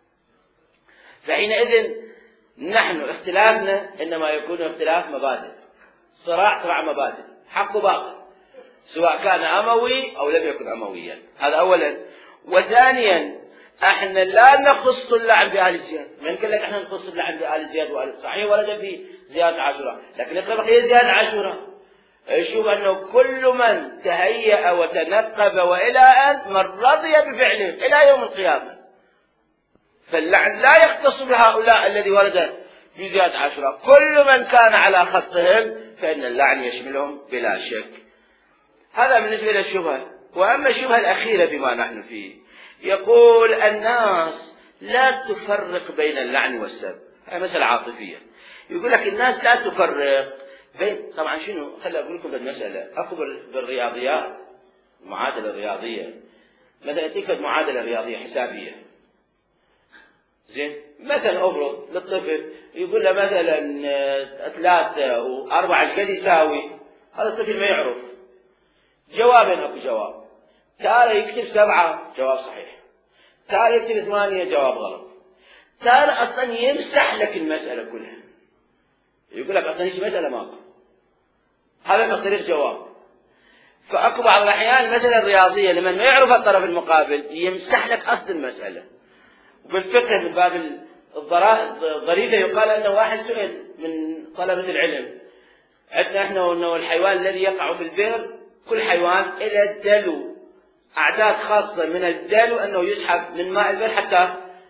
فحينئذ نحن اختلافنا إنما يكون اختلاف مبادئ، صراع صراع مبادئ، حق وباطل، سواء كان أموي أو لم يكن أمويا. هذا أولا. وثانيا احنا لا نخص اللعن بآل زياد. من قال لك احنا نخص اللعن بآل زياد وآل صحيح ورد في زياد عاشوراء، لكن السبق هي زياد عاشوراء. شوف أنه كل من تهيأ وتنقب وإلى أن من رضي بفعله إلى يوم القيامة، فاللعن لا يختص بهؤلاء الذي ورد في زياد عاشوراء، كل من كان على خطهم فإن اللعن يشملهم بلا شك. هذا بالنسبة للشبهة. وأما الشبهة الأخيرة بما نحن فيه، يقول الناس لا تفرق بين اللعن والسب، هذه مسألة عاطفية. يقول لك الناس لا تفرق بين، طبعا شنو، خلي أقول لكم بالمسألة، أكو بالرياضيات المعادلة الرياضية، مثلا تكتب معادلة رياضية حسابية، زين، مثلا أفرض للطفل يقول له مثلا ثلاثة وأربعة قد يساوي، هذا الطفل ما يعرف جوابين، أكو جواب، تارة يكتب سبعة جواب صحيح، تارة يكتب ثمانية جواب غلط، تارة أصلا يمسح لك المسألة كلها، يقول لك أصلا هيك مسألة ماكو، هذا مختلف جواب. فأكو بعض الأحيان المسألة الرياضية لمن ما يعرف الطرف المقابل يمسح لك أصل المسألة. وبالفقه من باب الضريبة يقال أنه واحد سئل من طلبة العلم، عندنا احنا أنه الحيوان الذي يقع في البئر كل حيوان إلى الدلو أعداد خاصة من الدلو أنه يسحب من ماء البئر حتى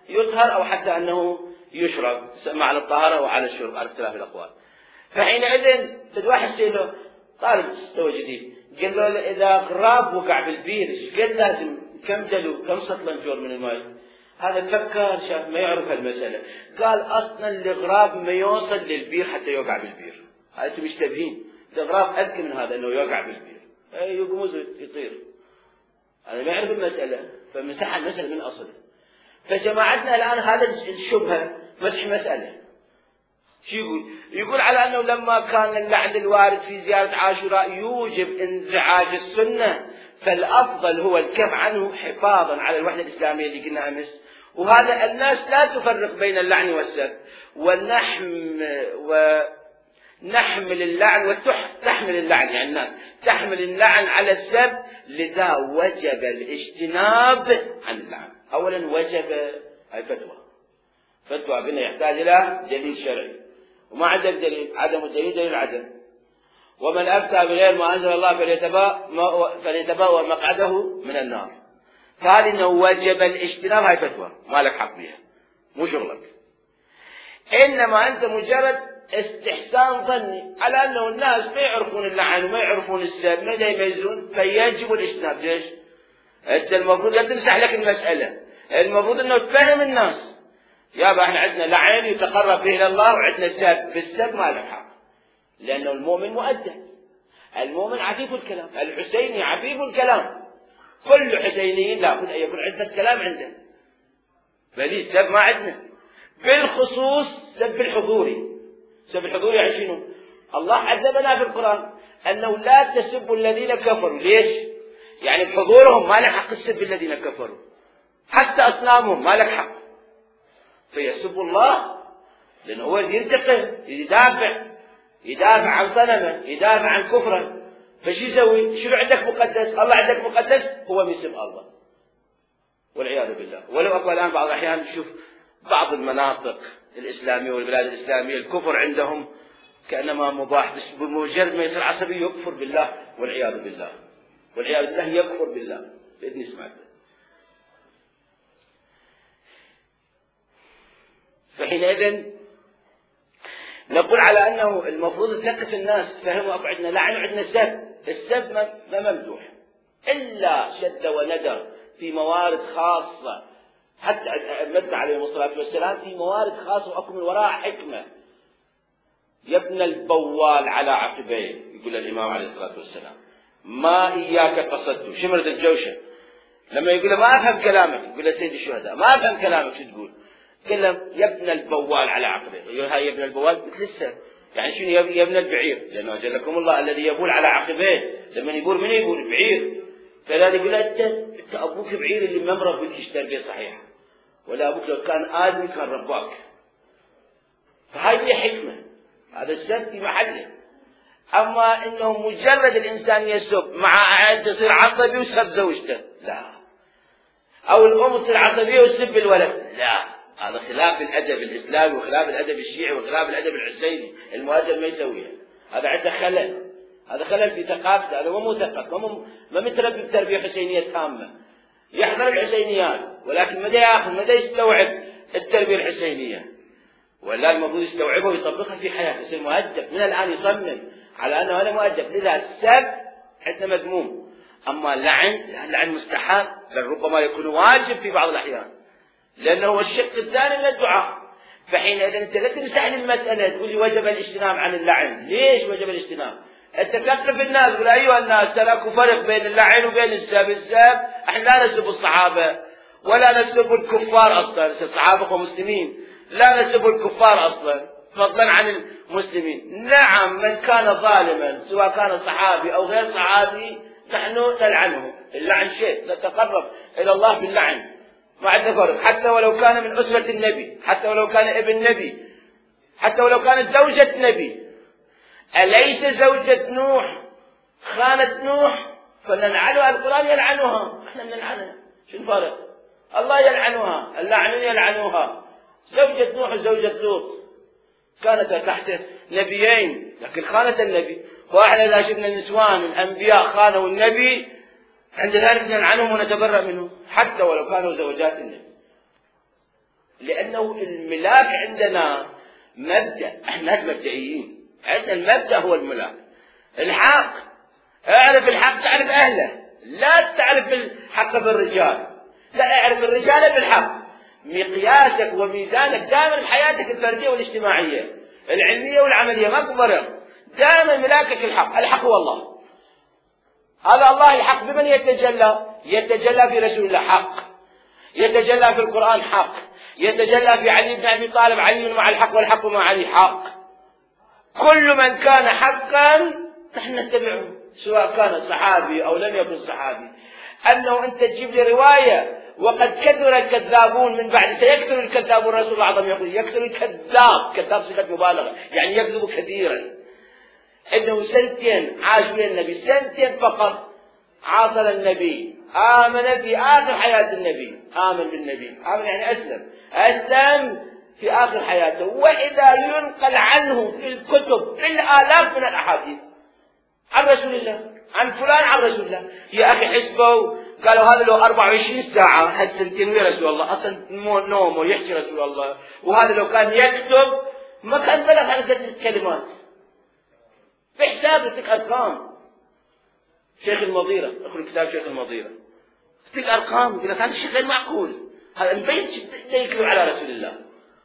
يطهر أو حتى أنه يشرب، سمى على الطهارة وعلى الشرب على اختلاف الأقوال. فحينئذ بد واحد سيله طالب استوى جديد قال له إذا غراب وقع بالبير قال لازم كم دلو كم سطل جور من الماء؟ هذا فكر شاف ما يعرف المسألة، قال أصلا الغراب ما يوصل للبير حتى يوقع بالبير. هذا مشتبهين، الغراب أذكى من هذا أنه يوقع بالبير، أي يقوم يطير، هذا ما يعرف المسألة فمسح المسألة من أصله. فجماعتنا الآن هذا الشبهة مسح مسألة. شو يقول؟ يقول على أنه لما كان اللعن الوارد في زيارة عاشوراء يوجب انزعاج السنة، فالأفضل هو الكف عنه حفاظا على الوحدة الإسلامية اللي قلنا أمس. وهذا الناس لا تفرق بين اللعن والسب، ونحم ونحمل اللعن وتحمل اللعن، يعني الناس تحمل اللعن على السب، لذا وجب الاجتناب عن اللعن. أولا وجب، هاي فتوى، فتوى بنا يحتاج إلى دليل شرعي، وما عندك دليل، عدم الدليل دليل عدم. ومن أفتى بغير ما أنزل الله فليتبوأ مقعده من النار. قال إنه وجب الاجتناب، هاي فتوى ما لك حق بها، مو شغلك. إنما أنت مجرد استحسان ظني على أنه الناس ما يعرفون اللعن وما يعرفون السب، ما يميزون، فيجب الاجتناب. ليش؟ أنت المفروض لا تمسح لك المسألة، المفروض أنه تفهم الناس. يابا احنا عندنا لعن يتقرب به إلى الله، وعندنا سب، بالسب ما لك حق، لأنه المؤمن مؤدب، المؤمن عفيف الكلام، الحسيني عفيف الكلام، كل حسيني لابد أن يكون عدة كلام عنده، بل السب ما عندنا، بالخصوص سب الحضوري. سب الحضوري يعني شنو؟ الله عذبنا في القرآن أنه لا تسبوا الذين كفروا. ليش؟ يعني بحضورهم ما لك حق السب الذين كفروا، حتى أصنامهم ما لك حق. فيسب الله لأنه هو ينتقم، يدافع يدافع عن صنمه، يدافع عن كفره. فشو يسوي؟ شنو عندك مقدس؟ الله عندك مقدس، هو يسب الله والعياذ بالله. ولو أقوى الآن بعض الأحيان نشوف بعض المناطق الإسلامية والبلاد الإسلامية الكفر عندهم كأنما مباح، بس بمجرد ما يصير عصبي يكفر بالله والعياذ بالله، والعياذ بالله يكفر بالله بإذن سمعته. فحينئذ نقول على أنه المفروض تثقف الناس، تفهموا أبو عندنا لعن وعندنا سب. السب ما ممدوح إلا شد وندر في موارد خاصة، حتى أمتنا عليهم الصلاة والسلام في موارد خاصة وأكو من وراء حكمة. يبنى البوال على عقبيه، يقول الإمام عليه الصلاة والسلام، ما إياك قصدت شمرة الجوشة. لما يقول له ما أفهم كلامك، يقول له سيد الشهداء ما أفهم كلامك شو تقول؟ قال له يبنى البوال على عقبه. يقول هاي يبنى البوال مثل السب، يعني شنو يبنى البعير؟ لأنه أجلكم الله الذي يبول على عقبيه، لما يبول من يبول بعير. فلذلك يقول أنت أنت أبوك بعير اللي ما مربيك تربية صحيحة، ولا أبوك لو كان آدم كان رباك. فهاي هي حكمة، هذا السب في محله. أما إنه مجرد الإنسان يسب مع أن تصير عصبي وسب زوجته، لا، أو الأم تصير عصبية وسب الولد، لا، هذا خلاف الأدب الإسلامي وخلاف الأدب الشيعي وخلاف الأدب الحسيني. المؤدب ما يسويها، هذا عنده خلل، هذا خلل في ثقافته، هذا مو مثقف، ما متربي بتربية حسينية تامة، يحضر الحسينيات ولكن مدى ياخذ مدى يستوعب التربية الحسينية، ولا المفروض يستوعبها ويطبقها في حياته، يصير مؤدب من الآن يصمم على أنه أنا مؤدب. لذا السب عندنا مذموم، أما اللعن اللعن مستحب، بل ربما يكون واجب في بعض الأحيان، لأنه هو الشق الثاني من الدعاء. فحينئذ أنت لا تمسح المسألة تقول لي وجب الاجتناب عن اللعن. ليش وجب الاجتناب؟ أنت تثقف الناس، تقول أيها الناس تراكوا فرق بين اللعن وبين السب. السب احنا لا نسب الصحابة ولا نسب الكفار أصلا، الصحابة ومسلمين، لا نسب الكفار أصلا فضلا عن المسلمين. نعم من كان ظالما سواء كان صحابي أو غير صحابي نحن نلعنه، اللعن شيء نتقرب إلى الله باللعن، ما عندنا فرق، حتى ولو كان من أسرة النبي، حتى ولو كان ابن نبي، حتى ولو كانت زوجة نبي. أليس زوجة نوح خانت نوح فنلعنها؟ القرآن يلعنها، احنا بنلعنها، شو الفرق؟ الله يلعنها، اللعنون يلعنوها. زوجة نوح وزوجة لوط كانت تحت نبيين لكن خانت النبي، واحنا إذا شفنا النسوان الأنبياء خانوا النبي عند ذلك نلعنهم ونتبرأ منهم حتى ولو كانوا زوجات النبي. لأنه الملاك عندنا مبدأ، احنا ناس مبدئيين، عندنا المبدأ هو الملاك. الحق، اعرف الحق تعرف أهله، لا تعرف الحق بالرجال، لا اعرف الرجال بالحق. مقياسك وميزانك دائما بحياتك الفردية والاجتماعية العلمية والعملية ماكو فرق، دائما ملاكك الحق. الحق هو الله، هذا الله الحق. بمن يتجلى؟ يتجلى في رسول الله حق، يتجلى في القرآن حق، يتجلى في علي بن أبي طالب، علي مع الحق والحق مع علي حق. كل من كان حقا نحن نتبعه، سواء كان صحابي أو لم يكن صحابي. أنه أنت تجيب لي رواية وقد كثر الكذابون من بعد، سيكثر الكذابون، الرسول الأعظم يقول يكثر الكذاب، كذاب صيغة مبالغة يعني يكذب كثيرا. إنه سنتين عاش بين النبي، سنتين فقط عاصر النبي، آمن في آخر حياة النبي، آمن بالنبي، آمن يعني أسلم، أسلم في آخر حياته. وإذا ينقل عنه في الكتب بالآلاف من الأحاديث عن رسول الله، عن فلان عن رسول الله. يا أخي حسبوا قالوا هذا لو أربعة وعشرين ساعة هالسنتين ويا رسول الله، أصلا نومه يحكي رسول الله، وهذا لو كان يكتب ما كان بلغ عن ست كلمات. في حساب لك أرقام. شيخ المضيرة، اخذ كتاب شيخ المضيرة، في الأرقام يقول لك هذا الشيء غير معقول، هذا البيت يكذب على رسول الله.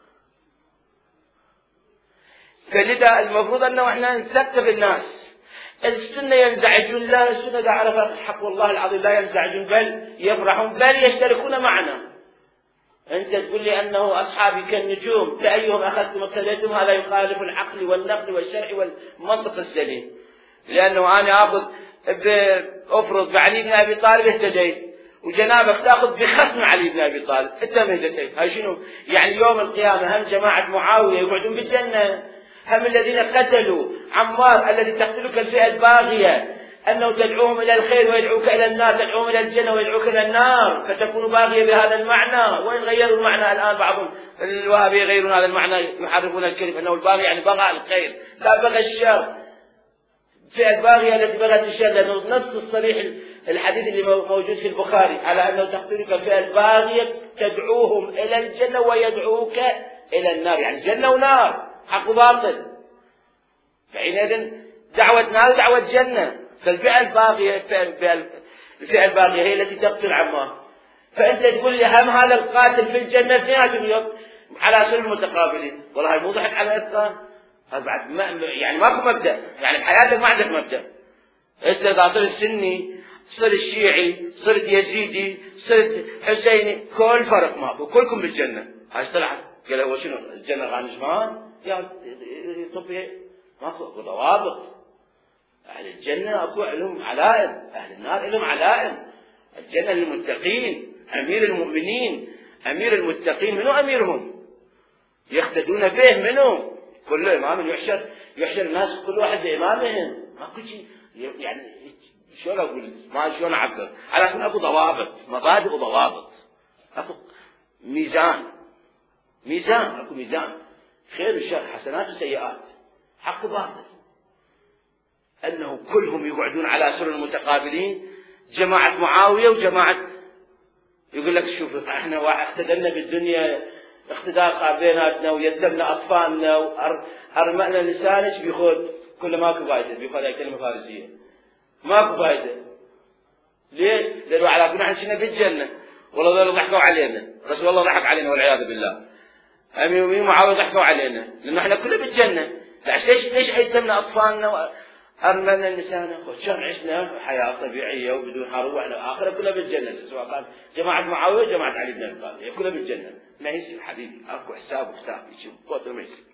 فلذا المفروض أنه احنا نثقف الناس. السنة ينزعجون، لا، السنة إذا عرفت الحق والله العظيم لا ينزعجون، بل يفرحون، بل يشتركون معنا. أنت تقول لي أنه أصحابي كالنجوم فأيهم أخذتم اقتديتم، هذا يخالف العقل والنقل والشرع والمنطق السليم. لأنه أنا أخذ أفرض بعلي بن أبي طالب اهتديت، وجنابك تأخذ بخصم علي بن أبي طالب أنت ما اهتديت. هاي شنو يعني؟ يوم القيامة هم جماعة معاوية يقعدون بالجنة، هم الذين قتلوا عمار الذي تقتلك الفئة الباغية أنه تدعوهم إلى الخير ويدعوك إلى النار، تدعوهم إلى الجنة ويدعوك إلى النار، فتكون باغية بهذا المعنى. وإن غيروا المعنى الآن بعضهم الوهابية يغيرون هذا المعنى، يحرفون الكلمة أنه الباغي يعني بغى الخير، لا بغى الشر. الفئة الباغية التي بغت الشر، لأنه نص الصريح الحديث اللي موجود في البخاري على أنه تقتلك الفئة الباغية تدعوهم إلى الجنة ويدعوك إلى النار، يعني جنة ونار، حق وباطل. فحينئذ دعوة نار ودعوة جنة. فالفئة الباغية الفئة الباغية هي التي تقتل عمار. فأنت تقول لي هم هذا القاتل في الجنة اثنيناتهم على سلم متقابلين، والله هاي مو ضحك على الإسلام، هذا بعد ما يعني ماكو مبدأ، يعني بحياتك ما عندك مبدأ. أنت إذا صرت سني، صرت شيعي، صرت يزيدي، صرت حسيني، كل فرق ماكو، كلكم بالجنة. هاي طلعت قال هو شنو الجنة غانجمان؟ يا طبيعي ماكو ضوابط. أهل الجنة أكو لهم علائم، أهل النار لهم علائم. الجنة للمتقين، أمير المؤمنين، أمير المتقين منو أميرهم؟ يقتدون به منو؟ كل إمام يحشر يحشر الناس كل واحد بإمامهم، ماكو شيء يعني شلون أقول ما شلون أعبر، على أن أكو ضوابط، مبادئ وضوابط، أكو ميزان، ميزان أكو ميزان، خير وشر، حسنات وسيئات، حق وباطل. أنه كلهم يقعدون على سرر متقابلين، جماعة معاوية وجماعة يقول لك شوف احنا اقتدلنا بالدنيا اقتداء بيناتنا ويتمنا أطفالنا وأرمأنا لسانك بيخود كل ماكو فايدة، بيخود هاي كلمة فارسية ماكو فايدة. ليه؟ لأنه على كنا احنا بالجنة، والله ذول ضحكوا علينا، رسول الله ضحك علينا والعياذ بالله، أمي ومي معاوية ضحكوا علينا، لأنه احنا كلنا بالجنة. ليش ليش يتمنا أطفالنا أرمنا لسانه؟ وشان عشنا حياة طبيعية وبدون حرب، وإحنا آخرة كلها بالجنة، سواء كان جماعة معاوية وجماعة علي بن أبي طالب كلها بالجنة. ما يصير حبيبي، أكو حساب وحساب يشوف قدر ما يصير.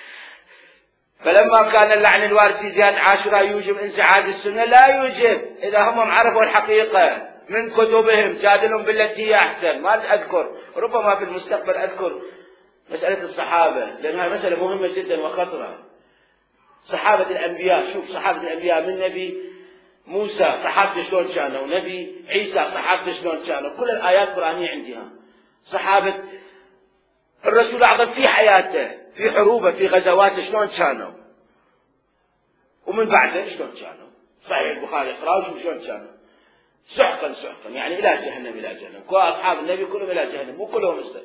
فلما كان اللعن الوارد في زيادة عاشوراء يوجب انسعاد السنة، لا يوجب إذا هم عرفوا الحقيقة من كتبهم، جادلهم بالتي هي أحسن. ما أذكر، ربما في المستقبل أذكر مسألة الصحابة، لأنها مسألة مهمة جدا وخطرة. صحابة الأنبياء، شوف صحابة الأنبياء من نبي موسى صحابته شلون كانوا، ونبي عيسى صحابته شلون كانوا، كل الآيات القرآنية عندها. صحابة الرسول الأعظم في حياته، في حروبه، في غزواته شلون كانوا، ومن بعده شلون كانوا. صحيح البخاري اقرأوا شوف شلون كانوا، سحقا سحقا يعني إلى جهنم إلى جهنم. كل أصحاب النبي كلهم إلى جهنم، مو كلهم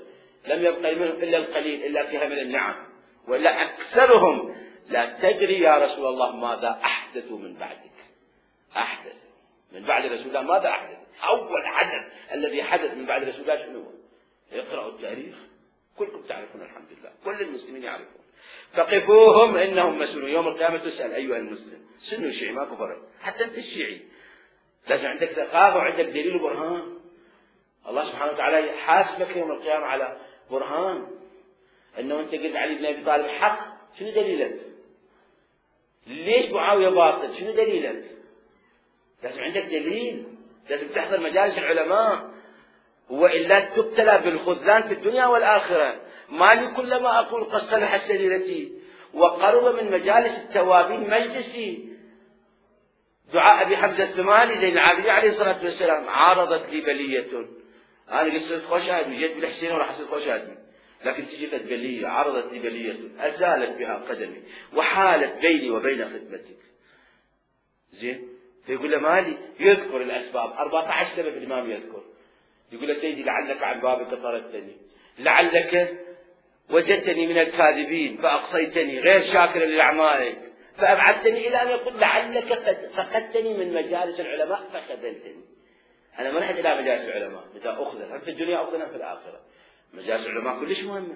لم يبق منهم إلا القليل إلا فيها من النعم، ولا أكثرهم لا تدري يا رسول الله ماذا أحدثوا من بعدك. أحدث من بعد رسول الله ماذا أحدث؟ أول حدث الذي حدث من بعد رسول الله شنو هو؟ اقرأوا التاريخ، كلكم تعرفون الحمد لله، كل المسلمين يعرفون. فقفوهم إنهم مسؤولون. يوم القيامة تسأل أيها المسلم، سنو الشيعي ما كفر، حتى أنت الشيعي لازم عندك ثقافة وعندك دليل وبرهان. الله سبحانه وتعالى يحاسبك يوم القيامة على برهان، أنه أنت قلت علي بن أبي طالب حق، شنو دليلك؟ ليش معاوية باطل؟ شنو دليلك؟ لازم عندك دليل، لازم تحضر مجالس العلماء، وإلا تبتلى بالخذلان في الدنيا والآخرة. مالي كلما أقول قد صلحت سريرتي وقرب من مجالس التوابين مجلسي. دعاء أبي حمزة الثمالي زين العابدين عليه الصلاة والسلام، عارضت لي بلية، أنا قصرت خوش آدمي، جيت بالحسين وراح أصير خوش آدمي، لكن تجي قد بلية، عرضت لي بلية أزالت بها قدمي وحالت بيني وبين خدمتك. زين، فيقول له مالي، يذكر الأسباب، أربعة عشر سبب الإمام يذكر، يقول له سيدي لعلك عن بابك طردتني، لعلك وجدتني من الكاذبين فأقصيتني غير شاكرا لأعمالك فأبعدتني إلى أن يقول لعلك فقدتني من مجالس العلماء فخذلتني. أنا ما رحت إلى مجالس العلماء، متى أخذل، هم في الدنيا أخذل هم في الآخرة. مجالس العلماء كلش مهمة،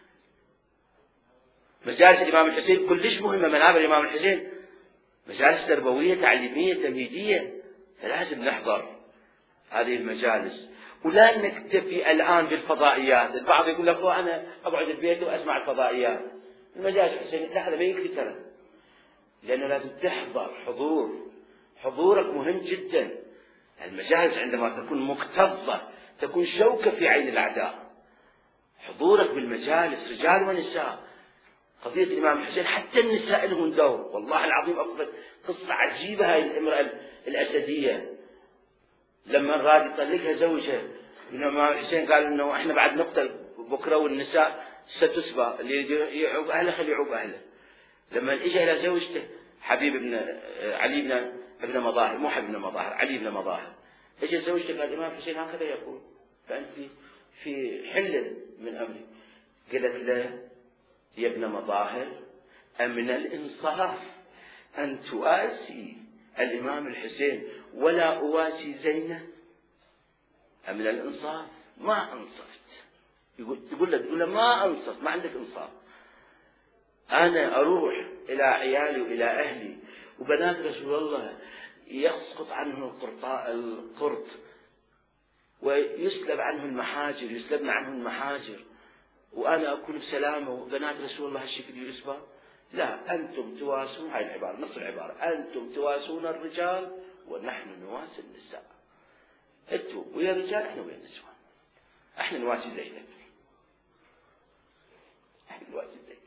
مجالس الإمام الحسين كلش مهمة، منابر الإمام الحسين مجالس تربوية تعليمية تمهيدية، فلازم نحضر هذه المجالس ولا نكتفي الآن بالفضائيات. البعض يقول لك أنا أقعد البيت وأسمع الفضائيات، المجالس الحسين لا، هذا ما يكفي ترى، لأنه لازم تحضر، حضور، حضورك مهم جدا. المجالس عندما تكون مكتظة تكون شوكة في عين الأعداء. حضورك بالمجالس رجال ونساء. قضية الإمام الحسين حتى النساء لهم دور، والله العظيم أقول قصة عجيبة هاي الامرأة الأسدية لما راد يطلقها زوجها، الإمام الحسين قال إنه إحنا بعد نقتل بكرة والنساء ستسبى، اللي يعوب أهله خلي يعوب أهله. لما إجا إلى زوجته حبيب بن علي بن ابن مظاهر، مو حبيب بن مظاهر، علي بن مظاهر، إجا زوجته قال الإمام الحسين هكذا يقول، فأنت في حل من أمري. قالت له يا ابن مظاهر أمن الإنصاف أن تواسي الإمام الحسين ولا أواسي زينب؟ أمن الإنصاف، ما أنصفت. يقول يقول له يقول له ما أنصف، ما عندك إنصاف. أنا أروح إلى عيالي وإلى أهلي وبنات رسول الله يسقط عنهم القرط ويسلب عنهم المحاجر، يسلبن عنهم المحاجر، وأنا أكون بسلامة وبنات رسول الله هالشكل يسبى؟ لا، أنتم تواسون، هاي العبارة نص العبارة، أنتم تواسون الرجال ونحن نواسي النساء. أنتم ويا الرجال إحنا ويا النسوان، إحنا نواسي زينب، إحنا نواسي زينب.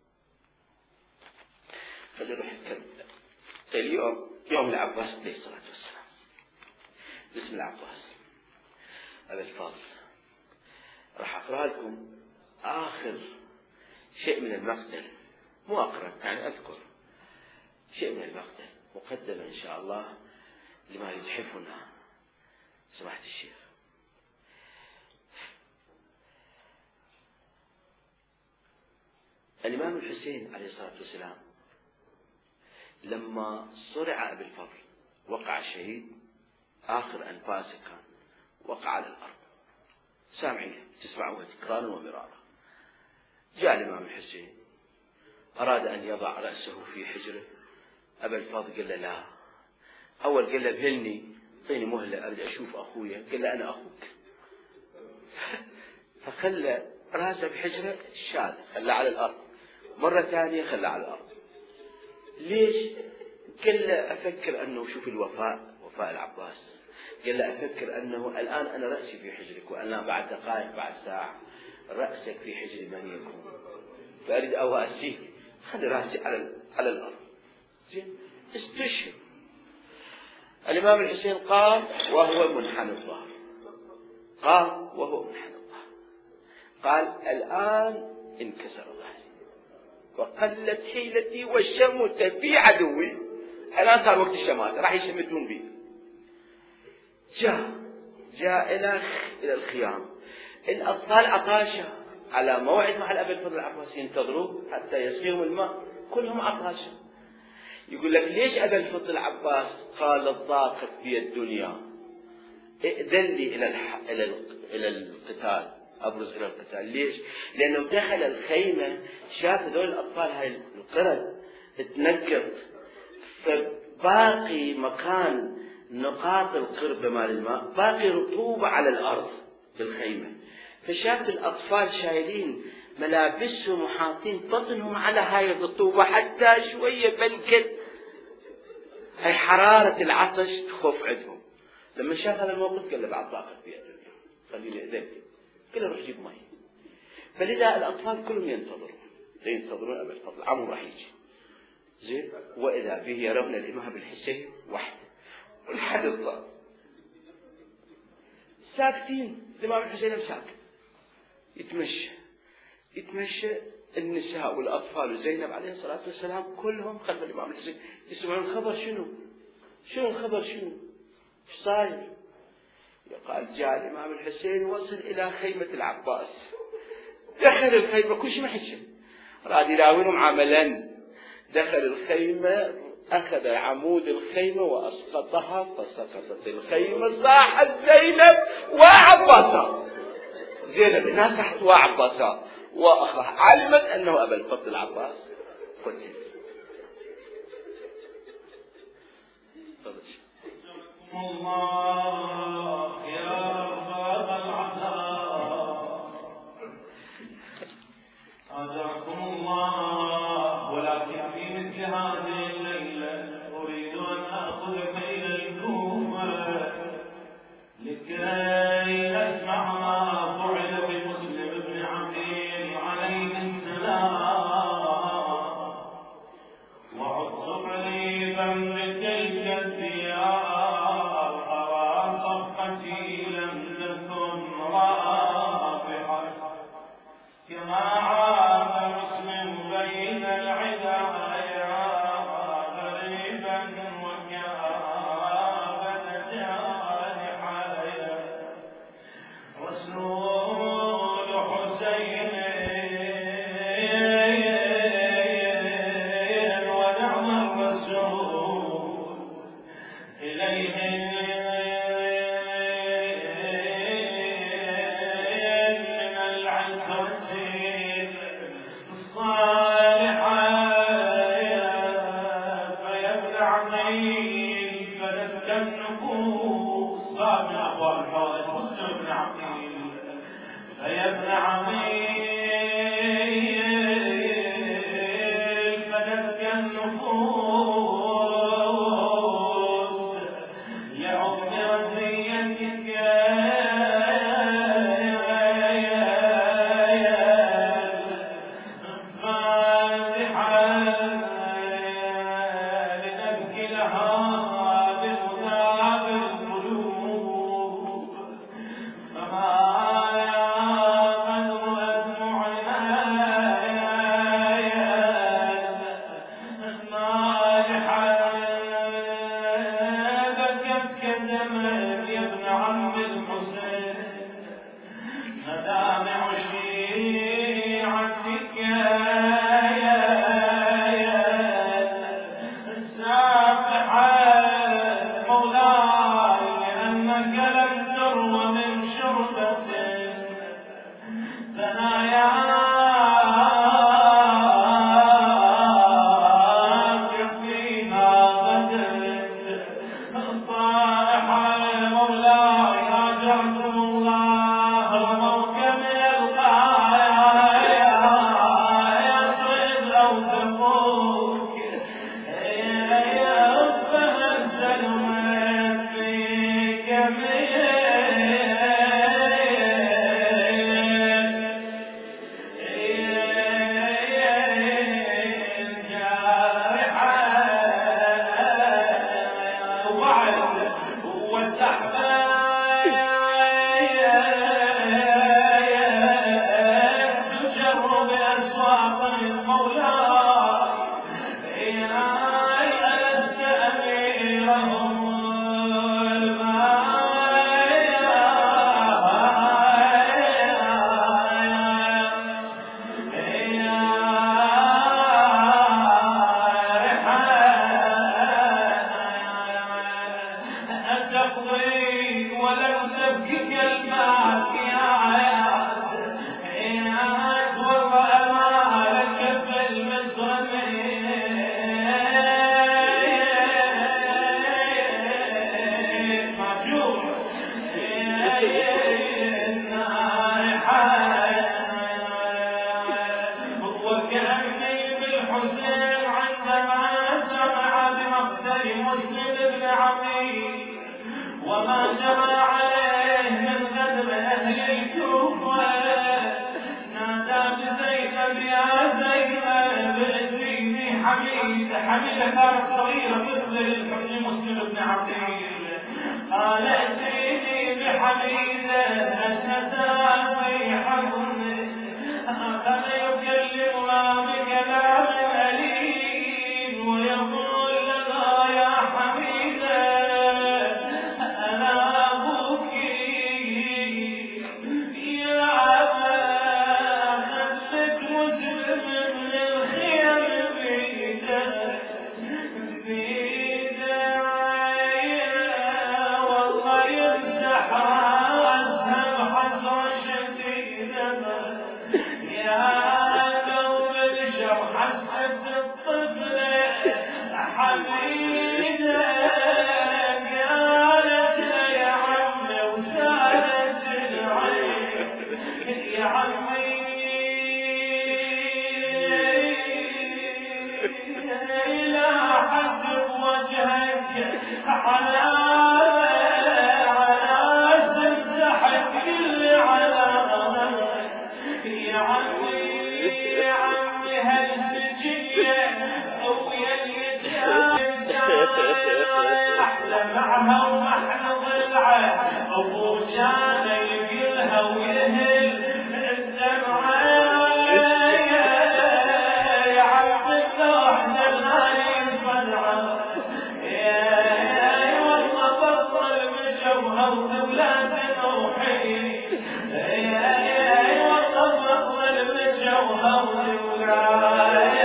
خلينا نروح نتكلم. اليوم يوم العباس عليه الصلاة والسلام، باسم العباس أبا الفاضل راح أقرأ لكم آخر شيء من المقتل، مو أقرأ يعني أذكر شيء من المقتل مقدمة إن شاء الله لما يتحفنا سماحة الشيخ. الإمام الحسين عليه الصلاة والسلام لما صرع أبي الفضل وقع شهيد، آخر أنفاسه كان وقع على الأرض، سامعين تسمعوها تكرارا ومرارا. جاء الإمام الحسين أراد أن يضع رأسه في حجره، أبا الفضل قال له لا. أول قال له بهلني، اعطيني مهلة أريد أشوف أخويا. قال له أنا أخوك. فخلى رأسه بحجره، شال خلى على الأرض، مرة ثانية خلى على الأرض. ليش؟ قال له أفكر أنه شوف الوفاء، وفاء العباس، قال له أفكر أنه الآن أنا رأسي في حجرك، وأنا بعد دقائق بعد ساعة رأسك في حجر من يكون، فأريد أواسيك، خلي رأسي على على الأرض. زين، استشهد. الإمام الحسين قام وهو منحنى الظهر، قام وهو منحنى الظهر، قال الآن انكسر ظهري وقلت حيلتي والشمت في عدوي، الآن صار وقت الشماتة، راح يشمتون بي. جاء جاء إلى إلى الخيام، الأطفال عطاشة، على موعد مع الأب الفضل العباس ينتظروه حتى يسقيهم الماء، كلهم عطاش. يقول لك ليش أبا الفضل العباس قال الضاقت بي الدنيا ائذن لي إلى الح... إلى ال... إلى القتال، أبرز إلى القتال. ليش؟ لأنه دخل الخيمة شاف هذول الأطفال هاي القرد تنقط، فباقي مكان نقاط القربة مال الماء باقي رطوبة على الأرض بالخيمة، فشاف الأطفال شايلين ملابسهم وحاطين بطنهم على هاي الرطوبة حتى شوية بلكت هاي حرارة العطش تخف عندهم. لما شاف هذا الموقف قال له بعد ضاقت بي الدنيا خليني أذنك، قال له روح جيب مي. فلذا الأطفال كلهم ينتظرون ينتظرون أبا الفضل عمو راح يجي زين، وإذا به يرون الإمام الحسين وحده والحدث ضاق ساكتين. الإمام الحسين ساكت يتمشى يتمشى النساء والأطفال وزينب عليه الصلاة والسلام كلهم خلف الإمام الحسين يسمعون الخبر. شنو شنو الخبر؟ شنو ايش صاير؟ قال جاء الإمام الحسين وصل إلى خيمة العباس، دخل الخيمة كل شيء ما حكى، راد يراويهم عملا. دخل الخيمة أخذ عمود الخيمة وأسقطها فسقطت الخيمة، صاحت زينب وعباسا. زينب ناصحت وعباسا وأخاه، علمت أنه أبا الفضل العباس قتل. الله يا رب العطاء أجركم الله. ولكن في مثل هذه الليلة أريد أن آخذك إلى الكوفة لكي أسمع ما فعل بمسلم بن عقيل عليه السلام، وعدت قريبا بتلك الديار أرى صفقتي لم تكن رابحة كما عاد مسلم بين العدايا غريبا وكابد جانحايا. رسول حسين ونعم الرسول إليه من العترة الصالحة فيبلع ميل فلست النفوس. قال من أقوال الحوادث مسلم بن عقيل فيبلع ميل فلست النفوس لعظم رزيتك فاتحا لنبكي لها بمذاب القلوب. فما يامن أدمعنا نائحا بكتك دمك يا ابن عم الحسين، مدامع شيعتك السابحة مولاي لأنك لم تروى من شربة ثناياك فيها غدت طائحة مولاي أجرتم الله رموك من القايا يا صيد أو تفوك يا فنزل فيك تقضي ولن تبكي الباكيات إناس والله أمالك في المزرمة معجور وكأني بالحسين عندما سمع بمقتل مسلم بن عقيل وما جرى عليه من غدر أهل الكوفة نادى بزينب يا زينب ائتيني حميدة حميدة كانت صغيرة مثل الحج مسلم بن عقيل قال ائتيني بحميدة أشهدها في حضنه أخذ يكلمها بكلام أليم ويقول لها يا حميدة أنا أبوك يا أبا أخذت مسلم من الخيم بيده بيده والله يمسح راسها بحسرة شديدة يا قوم الشر حسحة الطفلة حميدة قالت يا عمي وسالت العين يا عمي لا حسب وجهك على على سمسحك كل علامة يا عمي يا عمي هالسجية ويا اللي احلى معها ومحن ضلعه ابو جان يقلها ويهل الدمعه يا عمي احنا الغالي صدعه يا والله بطل مشوها وذبلات روحي يا والله بطل مشوها وذبلات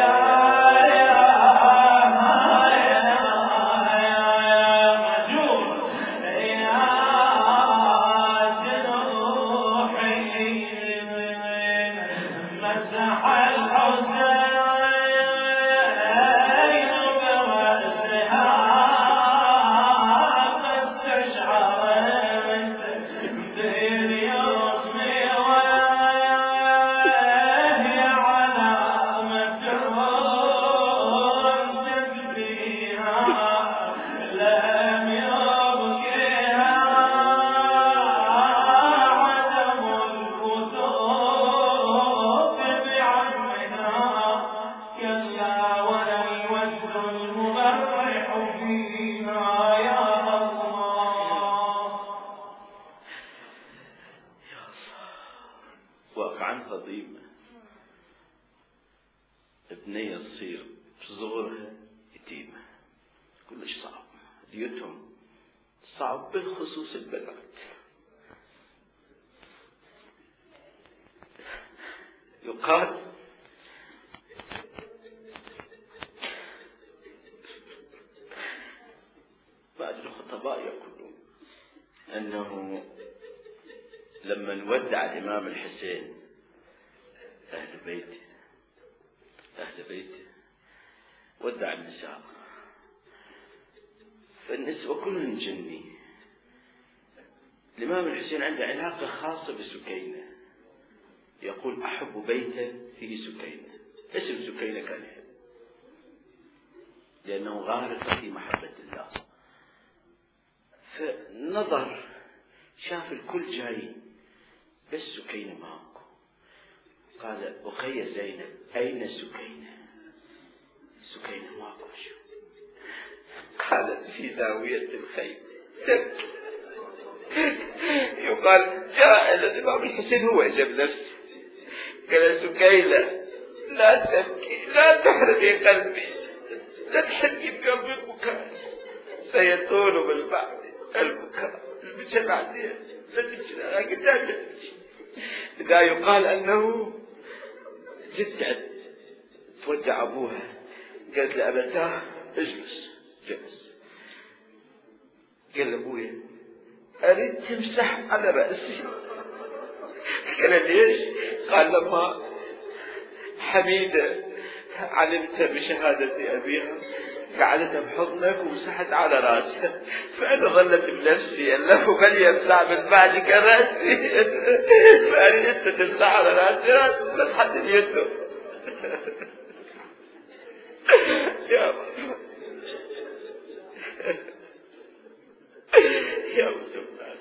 واقعا فضيمة ابنية تصير في صغرها يتيمة كلش صعب اليتم صعب بالخصوص البنات يقال بعض الخطباء يقولون أنه لما نودع الإمام الحسين أهل بيته أهل بيته ودع النساء فالنسوة كلهم جني. الإمام الحسين عنده علاقة خاصة بسكينة يقول أحب بيته فيه سكينة اسم سكينة كان يحب لأنه غارق في محبة الله. فنظر شاف الكل جاي بس سكينة ماكو قال أخي زينب أين سكينة؟ سكينة ماكو شو قالت في زاوية الخيل تبكي. يقال جاء الإمام الحسين هو أجاب نفسه قال سكينة لا تبكي لا تحرقي قلبي لا تحرقي بقلبي البكاء سيطول بالبعد البكاء البكاء بعدين لا تبكي لا تبكي. إذا يقال أنه جدت تودع أبوها قالت لأبتاه اجلس جلس قال أبويا أريد تمسح على رأسي. قال ليش؟ قال لما حميدة علمت بشهادة أبيها قعدت بحضنك ومسحت على راسها، فأنا ظلت بنفسي أنه من يمسح من بعدك رأسي، فأريد أنت تمسح على راسي راسي مسحت اليده. يا يا مسلمان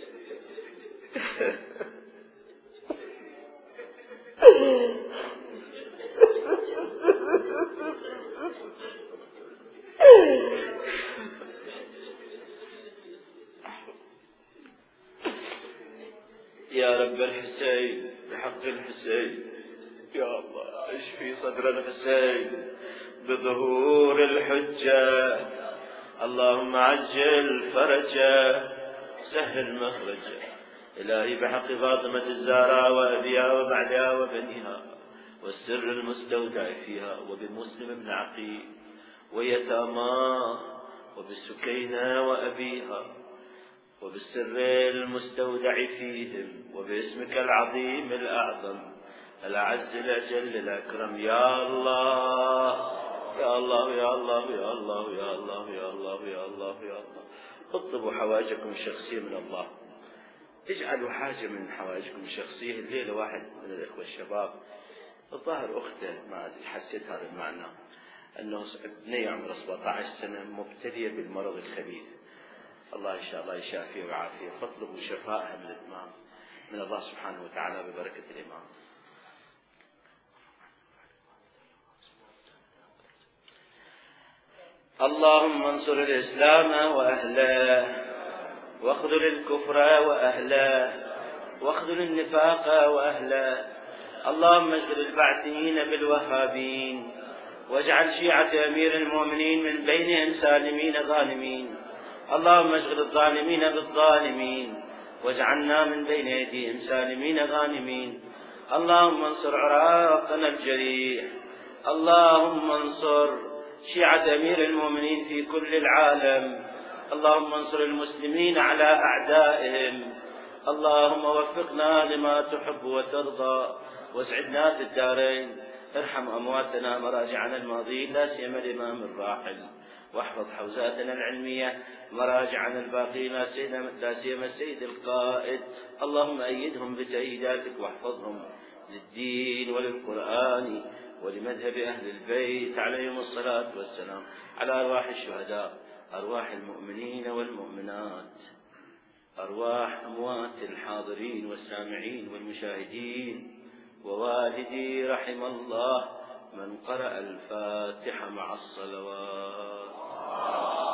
يا رب الحسين بحق الحسين يا الله اشفي صدر الحسين بظهور الحجة، اللهم عجل فرجه سهل مخرجه. إلهي بحق فاطمة الزهراء وأبيها وبعدها وبنيها والسر المستودع فيها وبمسلم بن عقيل ويتاماه وبسكينة وأبيها وبالسر المستودع فيهم وباسمك العظيم الأعظم الأعز الأجل الأكرم يا الله يا الله يا الله يا الله يا الله يا الله يا الله يا الله. اطلبوا حوائجكم الشخصية من الله، اجعلوا حاجة من حوائجكم الشخصية. الليلة واحد من الإخوة الشباب الظاهر أخته ما حسيت هذا المعنى أنه ابنية عمره سبعة عشر سنة مبتلية بالمرض الخبيث، الله إن شاء الله يشافيه ويعافيه، فاطلبوا شفاءها من الإمام من الله سبحانه وتعالى ببركة الإمام. اللهم انصر الإسلام وأهله واخذل الكفر وأهله واخذل النفاق وأهله. اللهم اشغل البعثيين بالوهابين واجعل شيعة أمير المؤمنين من بينهم سالمين غانمين. اللهم اشغل الظالمين بالظالمين واجعلنا من بين أيديهم سالمين غانمين. اللهم انصر عراقنا الجريح، اللهم انصر شيعة أمير المؤمنين في كل العالم، اللهم انصر المسلمين على أعدائهم. اللهم وفقنا لما تحب وترضى واسعدنا في الدارين. ارحم أمواتنا مراجعنا الماضين لا سيما الإمام الراحل، واحفظ حوزاتنا العلمية مراجعنا الباقين لا سيما السيد القائد. اللهم أيدهم بتأييداتك واحفظهم للدين وللقرآن ولمذهب أهل البيت عليهم الصلاة والسلام. على أرواح الشهداء، أرواح المؤمنين والمؤمنات، أرواح أموات الحاضرين والسامعين والمشاهدين، ووالدي رحم الله من قرأ الفاتحة مع الصلوات.